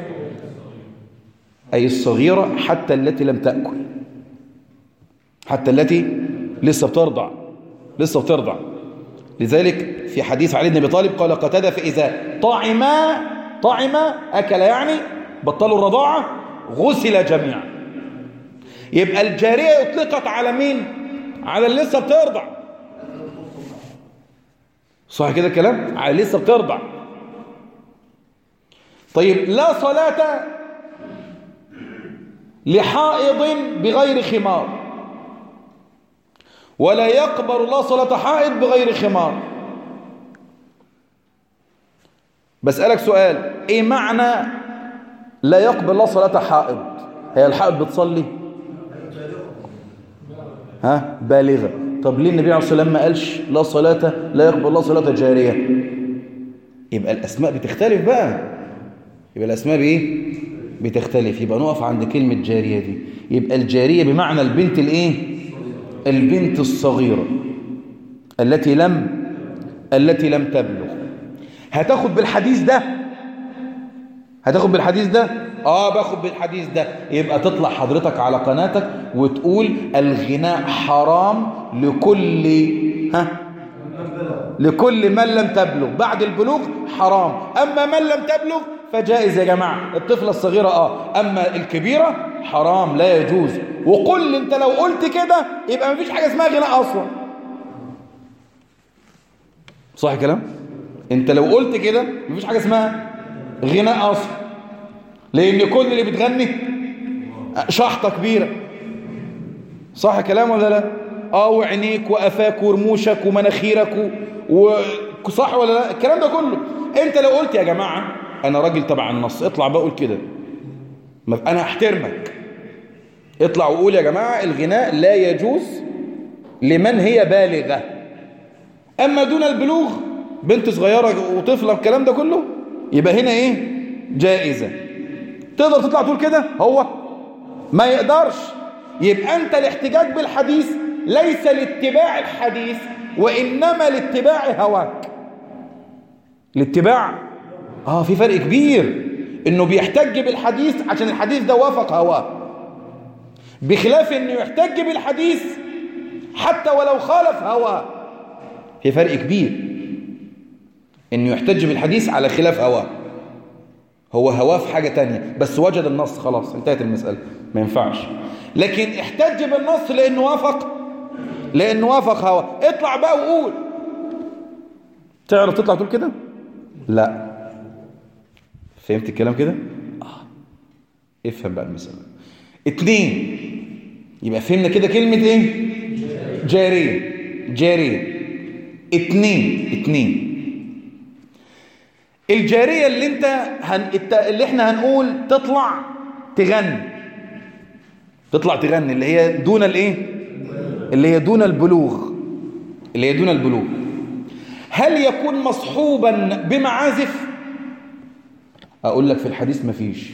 اي الصغيرة، حتى التي لم تأكل، حتى التي لسه بترضع، لسه بترضع. لذلك في حديث علي بن ابي طالب قال قتادة: فإذا طعما طعما أكل، يعني بطلوا الرضاعة، غسل جميعا. يبقى الجارية اطلقت على مين؟ على اللي لسه بترضع، صح كده الكلام؟ على اللي لسه بترضع. طيب لا صلاة لحائض بغير خمار، ولا يقبل الله صلاة حائض بغير خمار. بسألك سؤال، ايه معنى لا يقبل الله صلاة حائض؟ هي الحائض بتصلي؟ ها؟ بالغة. طب ليه النبي عليه الصلاة والسلام ما قالش لا صلاة لا يقبل الله صلاة جارية؟ يبقى الأسماء بتختلف بقى، يبقى الأسماء بإيه؟ بتختلف. يبقى نقف عند كلمة جارية دي. يبقى الجارية بمعنى البنت الإيه؟ البنت الصغيرة التي لم التي لم تبلغ. هتاخد بالحديث ده؟ هتاخد بالحديث ده؟ اه باخد بالحديث ده. يبقى تطلع حضرتك على قناتك وتقول الغناء حرام لكل ها لكل من لم تبلغ، بعد البلوغ حرام، اما من لم تبلغ فجائز يا جماعة. الطفلة الصغيرة اه، اما الكبيرة حرام لا يجوز. وقل انت لو قلت كده يبقى مفيش حاجة اسمها غناء اصلا، صح الكلام؟ انت لو قلت كده مفيش حاجة اسمها غناء اصلا، لان كل اللي بتغني شحطة كبيرة، صح الكلام ولا لا؟ اه وعينيك وقفاك ورموشك ومناخيرك و... صح ولا لا؟ الكلام ده كله انت لو قلت يا جماعة انا راجل تبع النص، اطلع بقول كده، انا احترمك، اطلع وقول يا جماعة الغناء لا يجوز لمن هي بالغة، اما دون البلوغ بنت صغيرة وطفلة الكلام ده كله يبقى هنا ايه؟ جائزة. تقدر تطلع تقول كده؟ هو ما يقدرش. يبقى انت الاحتجاج بالحديث ليس لاتباع الحديث، وانما لاتباع هواك. الاتباع اه في فرق كبير، انه بيحتج بالحديث عشان الحديث ده وافق هواه، بخلاف انه يحتج بالحديث حتى ولو خالف هواه. في فرق كبير انه يحتج بالحديث على خلاف هواه، هو هواه في حاجة تانية بس وجد النص خلاص انتهت المسألة، ما ينفعش. لكن احتج بالنص لانه وافق لانه وافق هواه. اطلع بقى وقول. تعرف تطلع تقول كده؟ لا. فهمت الكلام كده؟ اه افهم بقى المسألة. اتنين، يبقى فهمنا كده كلمة ايه؟ جارية. جارية. اتنين اتنين الجارية اللي انت هن... اللي احنا هنقول تطلع تغني، تطلع تغني اللي هي دون الايه؟ اللي هي دون البلوغ، اللي هي دون البلوغ. هل يكون مصحوبا بمعازف؟ اقول لك في الحديث مفيش.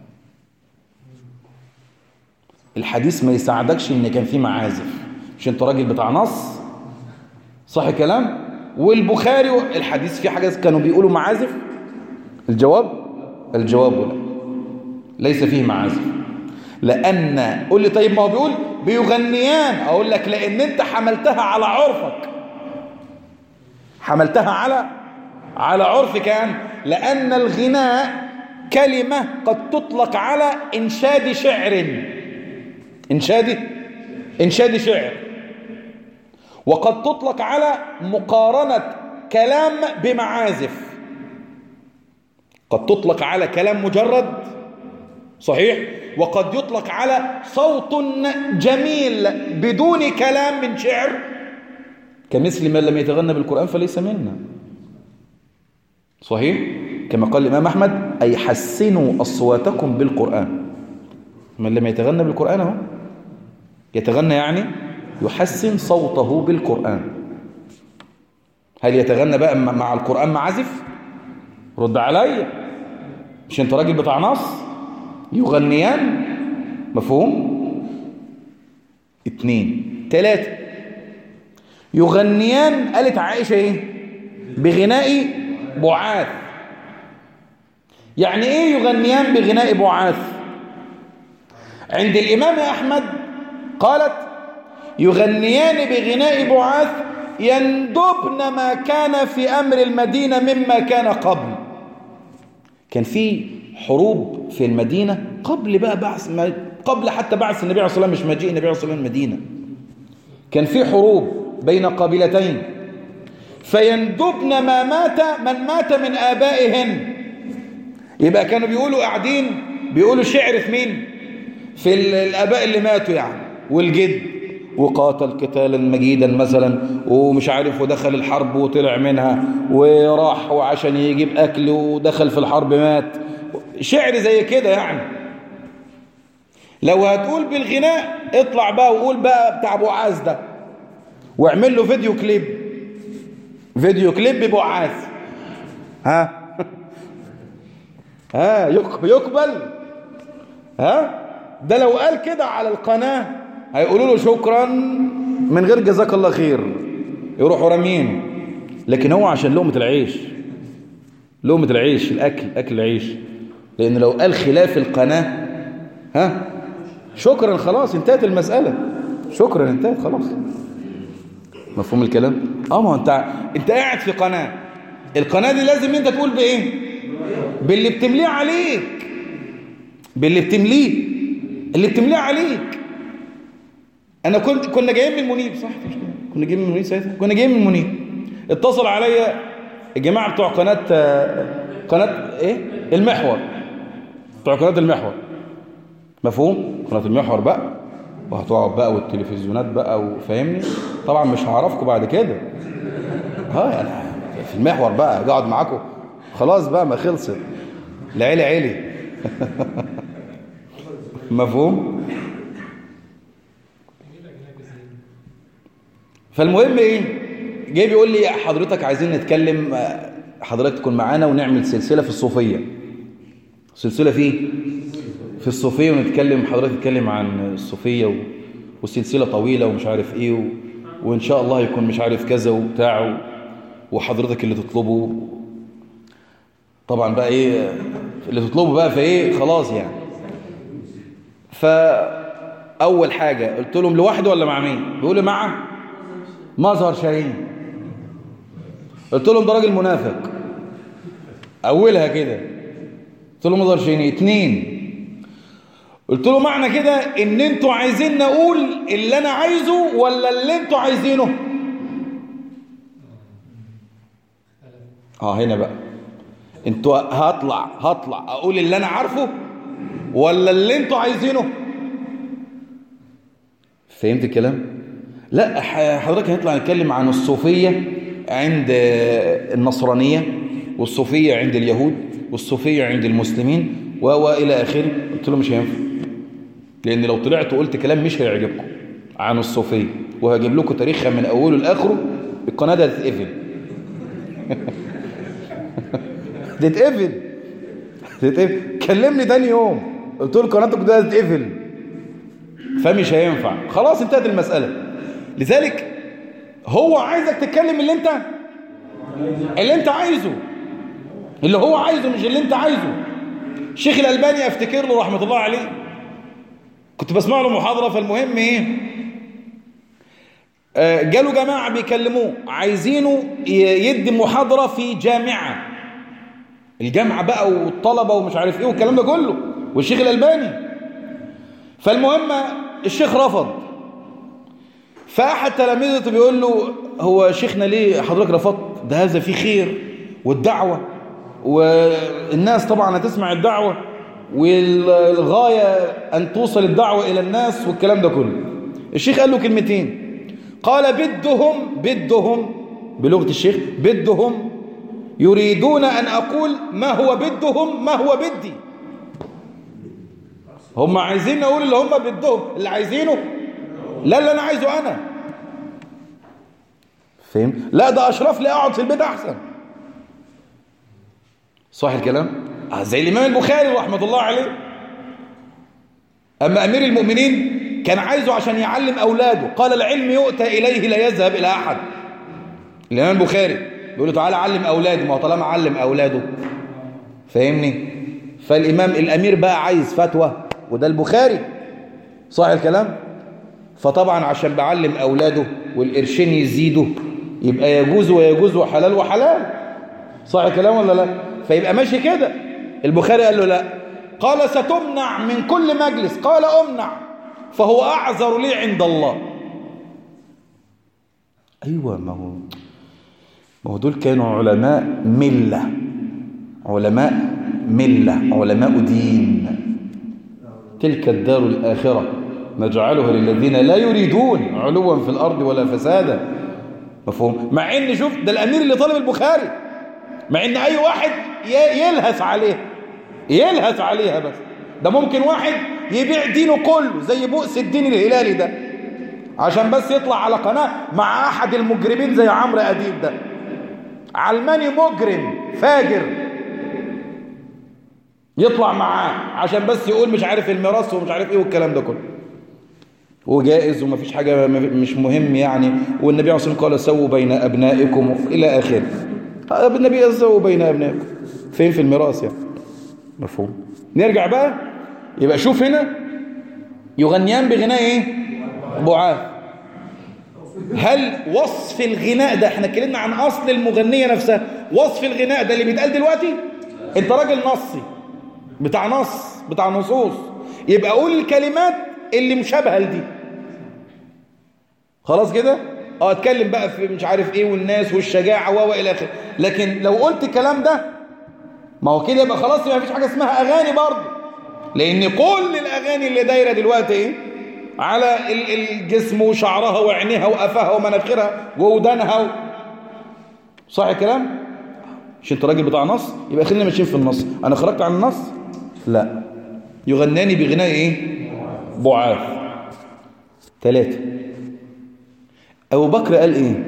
الحديث ما يساعدكش ان كان فيه معازف، مش انت راجل بتاع نص، صح كلام؟ والبخاري الحديث فيه حاجة كانوا بيقولوا معازف؟ الجواب الجواب لا، ليس فيه معازف. لأن قول لي طيب ما هو بيقول بيغنيان، أقول لك لأن أنت حملتها على عرفك، حملتها على على عرفك أنت. لأن الغناء كلمة قد تطلق على إنشاد شعر، إنشاد إنشاد شعر، وقد تطلق على مقارنة كلام بمعازف، قد تطلق على كلام مجرد صحيح؟ وقد يطلق على صوت جميل بدون كلام من شعر، كمثل من لم يتغنى بالقرآن فليس منا. صحيح؟ كما قال الإمام أحمد: أي حسنوا أصواتكم بالقرآن. من لم يتغنى بالقرآن هو يتغنى يعني يحسن صوته بالقرآن. هل يتغنى بقى مع القرآن معازف؟ رد علي، مش انت راجل بتاع نص؟ يغنيان، مفهوم؟ اتنين تلاتة، يغنيان قالت عائشة ايه؟ بغناء بعاث. يعني ايه يغنيان بغناء بعاث؟ عند الإمام أحمد قالت: يغنيان بغناء بعاث يندبن ما كان في أمر المدينة مما كان قبل. كان في حروب في المدينة قبل بقى بعث، قبل حتى بعث النبي عليه الصلاة والسلام، مش مجيء النبي عليه الصلاة والسلام المدينة. كان في حروب بين قبيلتين، فيندبن ما مات من مات من آبائهن. يبقى كانوا بيقولوا قاعدين بيقولوا شعر في مين؟ في الآباء اللي ماتوا يعني، والجد، وقاتل قتالا مجيدا مثلا، ومش عارف، ودخل الحرب وطلع منها، وراح وعشان يجيب أكل ودخل في الحرب مات. شعر زي كده يعني. لو هتقول بالغناء اطلع بقى وقول بقى بتاع بعاث ده، واعمل له فيديو كليب، فيديو كليب ببعاث. ها ها يقبل؟ ها ده لو قال كده على القناة هيقولوا له شكرا من غير جزاك الله خير، يروحوا رامين. لكن هو عشان لقمة العيش، لقمة العيش، الأكل، أكل العيش. لأن لو قال خلاف القناة ها شكرا، خلاص انتهت المسألة، شكرا انتهت خلاص. مفهوم الكلام؟ اه ما انت انت قاعد في قناة، القناة دي لازم انت تقول بايه؟ باللي بتمليه عليك، باللي بتمليه، اللي بتمليه عليك. انا كنت كنا جايين من منيب، صح؟ كنا جايين من منيب ساعتها، كنا جايين من منيب. اتصل عليا الجماعه بتوع قناه قناه ايه؟ المحور، بتوع قناه المحور. مفهوم؟ قناه المحور بقى، وهتقعد بقى والتلفزيونات بقى، وفاهمني طبعا مش هعرفكم بعد كده. ها يعني في المحور بقى اقعد معاكم خلاص بقى، ما خلصت العيله عيلي. مفهوم؟ فالمهم ايه، جاي بيقول لي حضرتك عايزين نتكلم، حضرتك تكون معانا ونعمل سلسله في الصوفيه. سلسله في في الصوفيه، ونتكلم، حضرتك تتكلم عن الصوفيه و... والسلسله طويله ومش عارف ايه و... وان شاء الله يكون مش عارف كذا وبتاع، وحضرتك اللي تطلبه طبعا بقى ايه اللي تطلبه بقى، فايه خلاص يعني. فاول حاجه قلت لهم لوحده ولا مع مين؟ بيقولوا مع مظهر شاهين. قلت لهم ده راجل منافق، اولها كده. قلت له مظهر شاهين. اتنين، قلت له معنى كده ان انتوا عايزين نقول اللي انا عايزه ولا اللي انتوا عايزينه؟ اه هنا بقى انتوا هطلع هطلع اقول اللي انا عارفه ولا اللي انتوا عايزينه؟ فهمت الكلام؟ لا حضرتك هنطلع نتكلم عن الصوفية عند النصرانية، والصوفية عند اليهود، والصوفية عند المسلمين، وإلى آخره. قلت له مش هينفع، لأن لو طلعت وقلت كلام مش هيعجبكم عن الصوفية، وهجيب لكم تاريخها من أوله لآخره، القناة ده هتتقفل. هتتقفل هتتقفل. كلمني تاني يوم قلت له قناتك ده هتتقفل، فمش هينفع. خلاص انتهت المسألة. لذلك هو عايزك تتكلم اللي انت اللي انت عايزه، اللي هو عايزه مش اللي انت عايزه. الشيخ الألباني افتكر له رحمة الله عليه، كنت بسمع له محاضرة. فالمهم ايه، آه جاله جماعة بيكلموه عايزينه يدي محاضرة في جامعة، الجامعة بقى والطلبة ومش عارف ايه والكلام ده كله، والشيخ الألباني. فالمهم الشيخ رفض. فأحد تلاميذته بيقول له هو شيخنا ليه حضرتك رفضت؟ ده هذا فيه خير والدعوة، والناس طبعا هتسمع الدعوة. والغاية أن توصل الدعوة إلى الناس والكلام ده كله. الشيخ قال له كلمتين، قال بدهم بدهم بلغة الشيخ بدهم يريدون أن أقول ما هو بدهم ما هو بدي. هم عايزين أقول اللي هم بدهم اللي عايزينه، لا اللي أنا عايزه أنا. فهم؟ لا ده أشرف لي أقعد في البيت أحسن. صح الكلام؟ زي الإمام البخاري رحمة الله عليه، أما أمير المؤمنين كان عايزه عشان يعلم أولاده، قال العلم يؤتى إليه لا يذهب إلى أحد. الإمام البخاري بيقول له تعالى علم أولاده، ما هو طالما علم أولاده فاهمني. فالإمام الأمير بقى عايز فتوى، وده البخاري صح الكلام. فطبعا عشان بعلم أولاده والقرشين يزيدوا يبقى يجوز ويجوز وحلال وحلال، صح الكلام ولا لا؟ فيبقى ماشي كده. البخاري قال له لا، قال ستمنع من كل مجلس، قال أمنع فهو أعذر لي عند الله. أيوة، ما هو ما هو دول كانوا علماء ملة، علماء ملة، علماء دين. تلك الدار الآخرة نجعلها للذين لا يريدون علوا في الأرض ولا فسادا. مفهوم؟ مع إن شوف ده الأمير اللي طالب البخاري، مع إن أي واحد يلهث عليه يلهث عليها، بس ده ممكن واحد يبيع دينه كله زي بؤس الدين الهلالي ده عشان بس يطلع على قناة مع أحد المجرمين زي عمرو أديب ده، علماني مجرم فاجر، يطلع معاه عشان بس يقول مش عارف الميراث ومش عارف ايه والكلام ده كله، وجائز ومفيش حاجة مش مهم يعني. والنبي عليه الصلاة والسلام قال سووا بين أبنائكم إلى آخره. النبي قال سووا بين أبنائكم فين في الميراث يعني. مفهوم؟ نرجع بقى، يبقى شوف هنا يغنيان بغناء ايه؟ بعاث. هل وصف الغناء ده، احنا اتكلمنا عن اصل المغنية نفسها، وصف الغناء ده اللي بيتقال دلوقتي، انت راجل نصي بتاع نص بتاع نصوص، يبقى قول الكلمات اللي مشابهة لدي خلاص كده. اه اتكلم بقى في مش عارف ايه والناس والشجاعة و الى اخره. لكن لو قلت الكلام ده ما هو كده يبقى خلاص ما فيش حاجة اسمها اغاني برضه، لان كل الاغاني اللي دايره دلوقتي ايه؟ على الجسم وشعرها وعينيها وقفها ومناخيرها وودانها و... صح الكلام؟ مش انت راجل بتاع نص؟ يبقى خلينا ماشيين في النص. انا خرجت عن النص؟ لا. يغناني بغناء ايه؟ بعاث. ثلاثة. ابو بكر قال ايه؟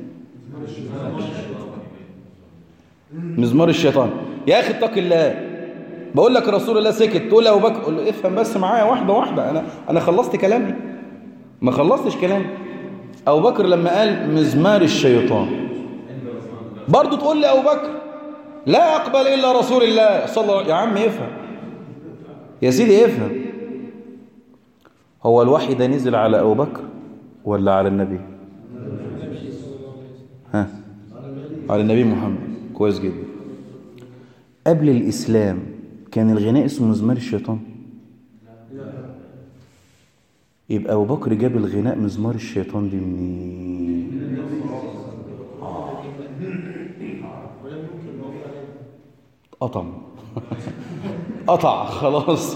مزمار الشيطان. يا اخي اتق الله، بقول لك رسول الله سكت، تقول له ابو بكر، قول له افهم بس معايا واحده واحده، انا انا خلصت كلامي، ما خلصتش كلامي. ابو بكر لما قال مزمار الشيطان برضه تقول لي ابو بكر لا اقبل الا رسول الله صلى الله عليه وسلم. يا عم افهم يا سيدي افهم، هو الوحي ده نزل على ابو بكر ولا على النبي؟ ها، على النبي محمد. كويس جدا. قبل الاسلام كان الغناء اسمه مزمار الشيطان؟ يبقى أبو بكر جاب الغناء مزمار الشيطان دي منين؟ قطم قطع خلاص.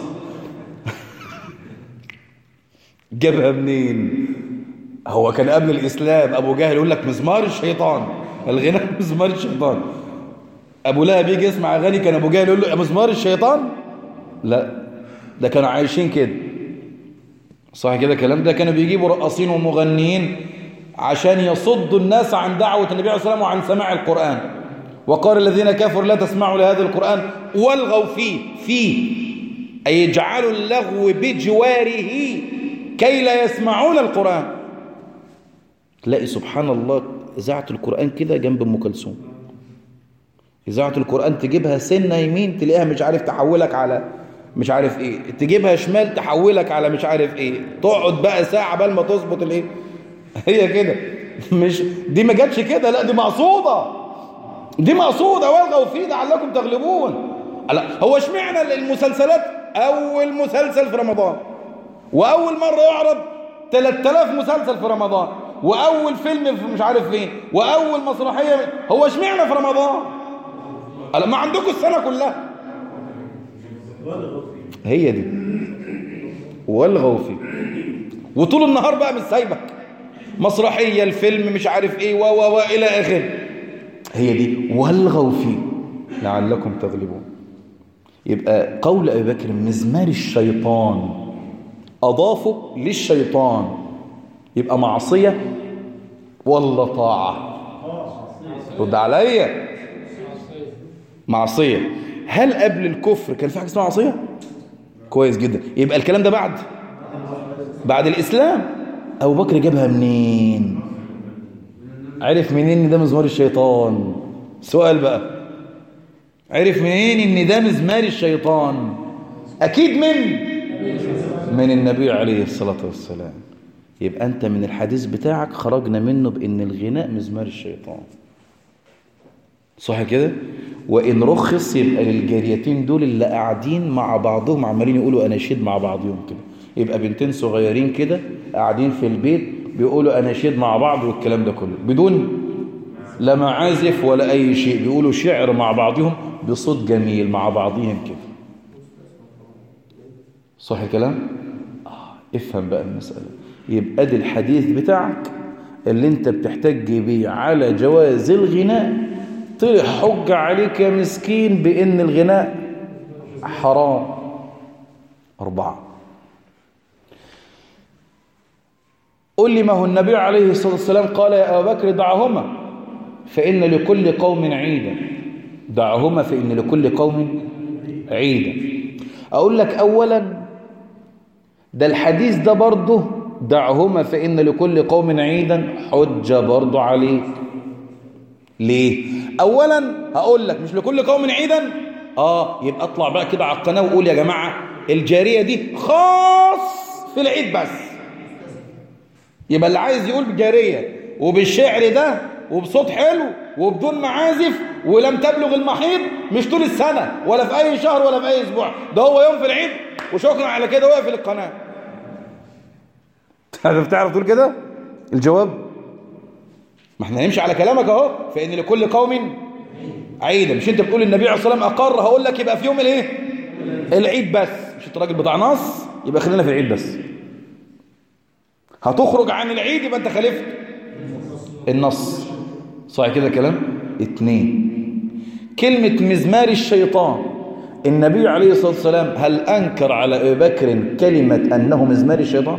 جابها منين؟ هو كان قبل الإسلام أبو جهل يقول لك مزمار الشيطان، الغناء مزمار الشيطان. أبو لهب يجي يسمع أغاني كان أبو جهل يقول له يا مزمار الشيطان؟ لا، ده كانوا عايشين كده. صح كده الكلام ده؟ كانوا بيجيبوا رقاصين ومغنيين عشان يصدوا الناس عن دعوة النبي عليه الصلاة والسلام وعن سماع القرآن. وقال الذين كفروا لا تسمعوا لهذا القرآن والغوا فيه فيه أي يجعلوا اللغو بجواره كي لا يسمعون القرآن. تلاقي سبحان الله إذاعة القرآن كده جنب أم كلثوم، إذاعة القرآن تجيبها سنة يمين تلاقيها مش عارف تحولك على مش عارف ايه، تجيبها شمال تحولك على مش عارف ايه، تقعد بقى ساعة بل ما تظبط الايه. هي كده، مش دي ما جاتش كده، لا دي مقصودة، دي مقصودة. والغوا فيه لعلكم تغلبون. لا هو اشمعنى المسلسلات اول مسلسل في رمضان واول مرة يعرض ثلاثة آلاف مسلسل في رمضان واول فيلم في مش عارف فين واول مسرحية، هو اشمعنى في رمضان؟ ما عندكم السنة كلها. هي دي والغوا فيه. وطول النهار بقى مش سايبك، مسرحية، الفيلم، مش عارف ايه و و و الى اخره. هي دي والغوا فيه لعلكم تغلبون. يبقى قول ابي بكر مزمار الشيطان اضافه للشيطان، يبقى معصية ولا طاعة؟ رد عليا. معصية. هل قبل الكفر كان في حاجة اسمها معصية؟ كويس جدا. يبقى الكلام ده بعد بعد الإسلام. أبو بكر جابها منين؟ عرف منين ان ده مزمار الشيطان؟ سؤال بقى، عرف منين ان ده مزمار الشيطان؟ أكيد من من النبي عليه الصلاة والسلام. يبقى أنت من الحديث بتاعك خرجنا منه بأن الغناء مزمار الشيطان، صح كده؟ وإن رخص يبقى للجاريتين دول اللي قاعدين مع بعضهم عمالين يقولوا أناشيد مع بعضهم كده. يبقى بنتين صغيرين كده قاعدين في البيت بيقولوا أناشيد مع بعض والكلام ده كله بدون لا معازف ولا أي شيء، بيقولوا شعر مع بعضهم بصوت جميل مع بعضهم كده، صح الكلام؟ آه. افهم بقى المسألة. يبقى دي الحديث بتاعك اللي انت بتحتج بيه على جواز الغناء، طلع حجة عليك يا مسكين بأن الغناء حرام. أربعة. قل لي ما هو النبي عليه الصلاة والسلام قال يا أبا بكر دعهما فإن لكل قوم عيدا. دعهما فإن لكل قوم عيدا. أقول لك أولا ده الحديث ده برضه دعهما فإن لكل قوم عيدا حجة برضه عليك. ليه؟ أولا هقول لك مش لكل قوم عيدا، آه يبقى اطلع بقى كده على القناة وقول يا جماعة الجارية دي خاص في العيد بس. يبقى اللي عايز يقول بالجارية وبالشعر ده وبصوت حلو وبدون معازف ولم تبلغ المحيض مش طول السنة ولا في أي شهر ولا في أي أسبوع، ده هو يوم في العيد وشكرا على كده وقف القناة. تعرف تقول كده؟ الجواب ما احنا نمشي على كلامك اهو، فإن لكل قوم عيدا. مش انت بتقول النبي عليه الصلاة والسلام أقر، هقول لك يبقى في يوم الايه؟ العيد بس. مش انت راجل بتاع نص، يبقى خلينا في العيد بس. هتخرج عن العيد يبقى انت خالفت النص، صح كده كلام؟ اتنين، كلمة مزمار الشيطان النبي عليه الصلاة والسلام هل أنكر على أبي بكر كلمة أنه مزمار الشيطان؟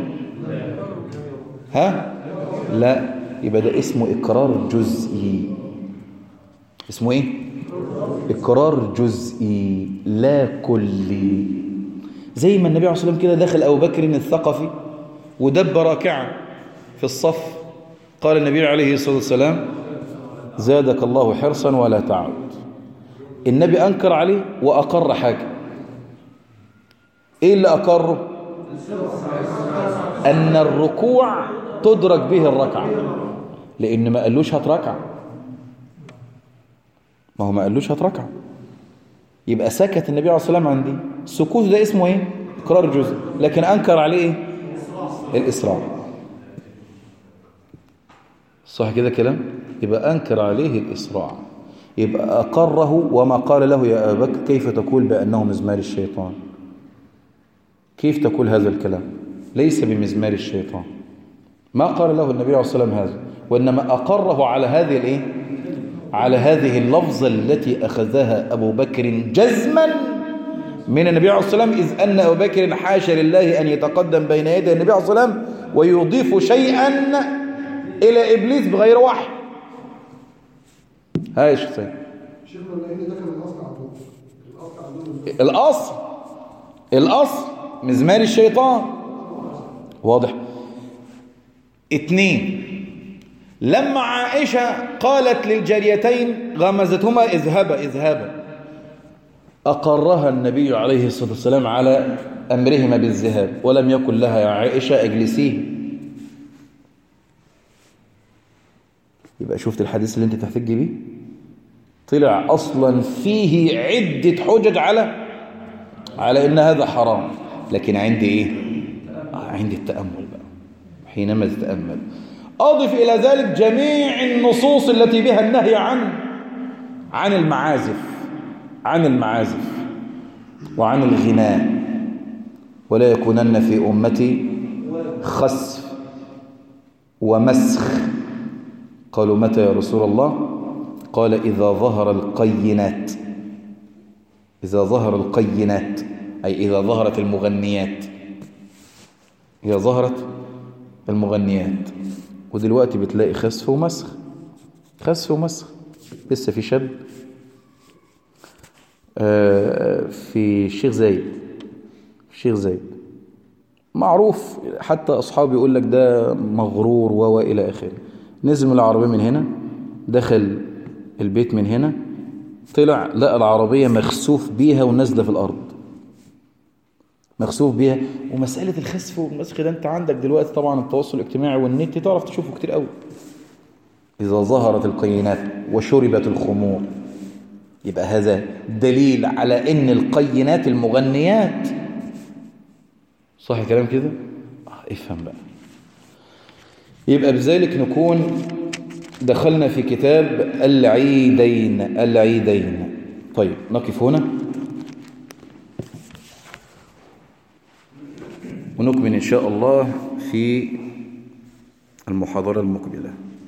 ها؟ لا. يبقى ده اسمه إقرار جزئي. اسمه إيه؟ إقرار جزئي لا كلي. زي ما النبي عليه الصلاة والسلام كده دخل أبو بكر الثقفي ودب راكعا في الصف، قال النبي عليه الصلاة والسلام زادك الله حرصا ولا تعد. النبي أنكر عليه وأقر حاجة. إيه اللي أقره؟ أن الركوع تدرك به الركعة، لأن ما قالوش هتركع. ما هو ما قالوش هتركع، يبقى سكت النبي عليه الصلاة والسلام عن دي. السكوت ده اسمه إيه؟ إقرار جزء. لكن أنكر عليه إيه؟ الإسراع، صح كده كلام؟ يبقى أنكر عليه الإسراع. يبقى أقره وما قال له يا أبا بكر كيف تقول بأنه مزمار الشيطان؟ كيف تقول هذا الكلام؟ ليس بمزمار الشيطان. ما قال له النبي عليه الصلاة والسلام هذا، وإنما أقره على هذه الإيه؟ على هذه اللفظة التي أخذها أبو بكر جزما من النبي عليه الصلاة والسلام، إذ أن أبو بكر حاشا لله أن يتقدم بين يدي النبي عليه الصلاة والسلام ويضيف شيئا إلى إبليس بغير وحي. هاي يا شيخ سيد. الأصل الأصل مزمار الشيطان، واضح. اتنين، لما عائشة قالت للجاريتين غمزتهما اذهبا اذهبا، أقرها النبي عليه الصلاة والسلام على أمرهما بالذهاب، ولم يقل لها يا عائشة اجلسيه. يبقى شفت الحديث اللي انت تحتج بيه طلع أصلا فيه عدة حجج على على إن هذا حرام. لكن عندي إيه؟ آه عندي التأمل بقى. حينما تتأمل أضف إلى ذلك جميع النصوص التي بها النهي عن عن المعازف عن المعازف وعن الغناء. ولا يكونن في أمتي خسف ومسخ. قالوا متى يا رسول الله؟ قال إذا ظهر القينات، إذا ظهر القينات أي إذا ظهرت المغنيات، إذا ظهرت المغنيات. ودلوقتي بتلاقي خسف ومسخ، خسف ومسخ. لسه في شاب في الشيخ زايد، في الشيخ زايد معروف، حتى أصحابي يقول لك ده مغرور و إلى آخره. نزل من العربية من هنا، دخل البيت من هنا، طلع لقى العربية مخسوف بيها ونازلة في الأرض، مخسوف بيها. ومسألة الخسف والمسخ ده أنت عندك دلوقتي طبعا التواصل الاجتماعي والنت تعرف تشوفه كتير قوي. إذا ظهرت القينات وشربت الخمور، يبقى هذا دليل على إن القينات المغنيات. صح الكلام كده؟ آه افهم بقى. يبقى بذلك نكون دخلنا في كتاب العيدين. العيدين. طيب نقف هنا ونكمل إن شاء الله في المحاضرة المقبلة.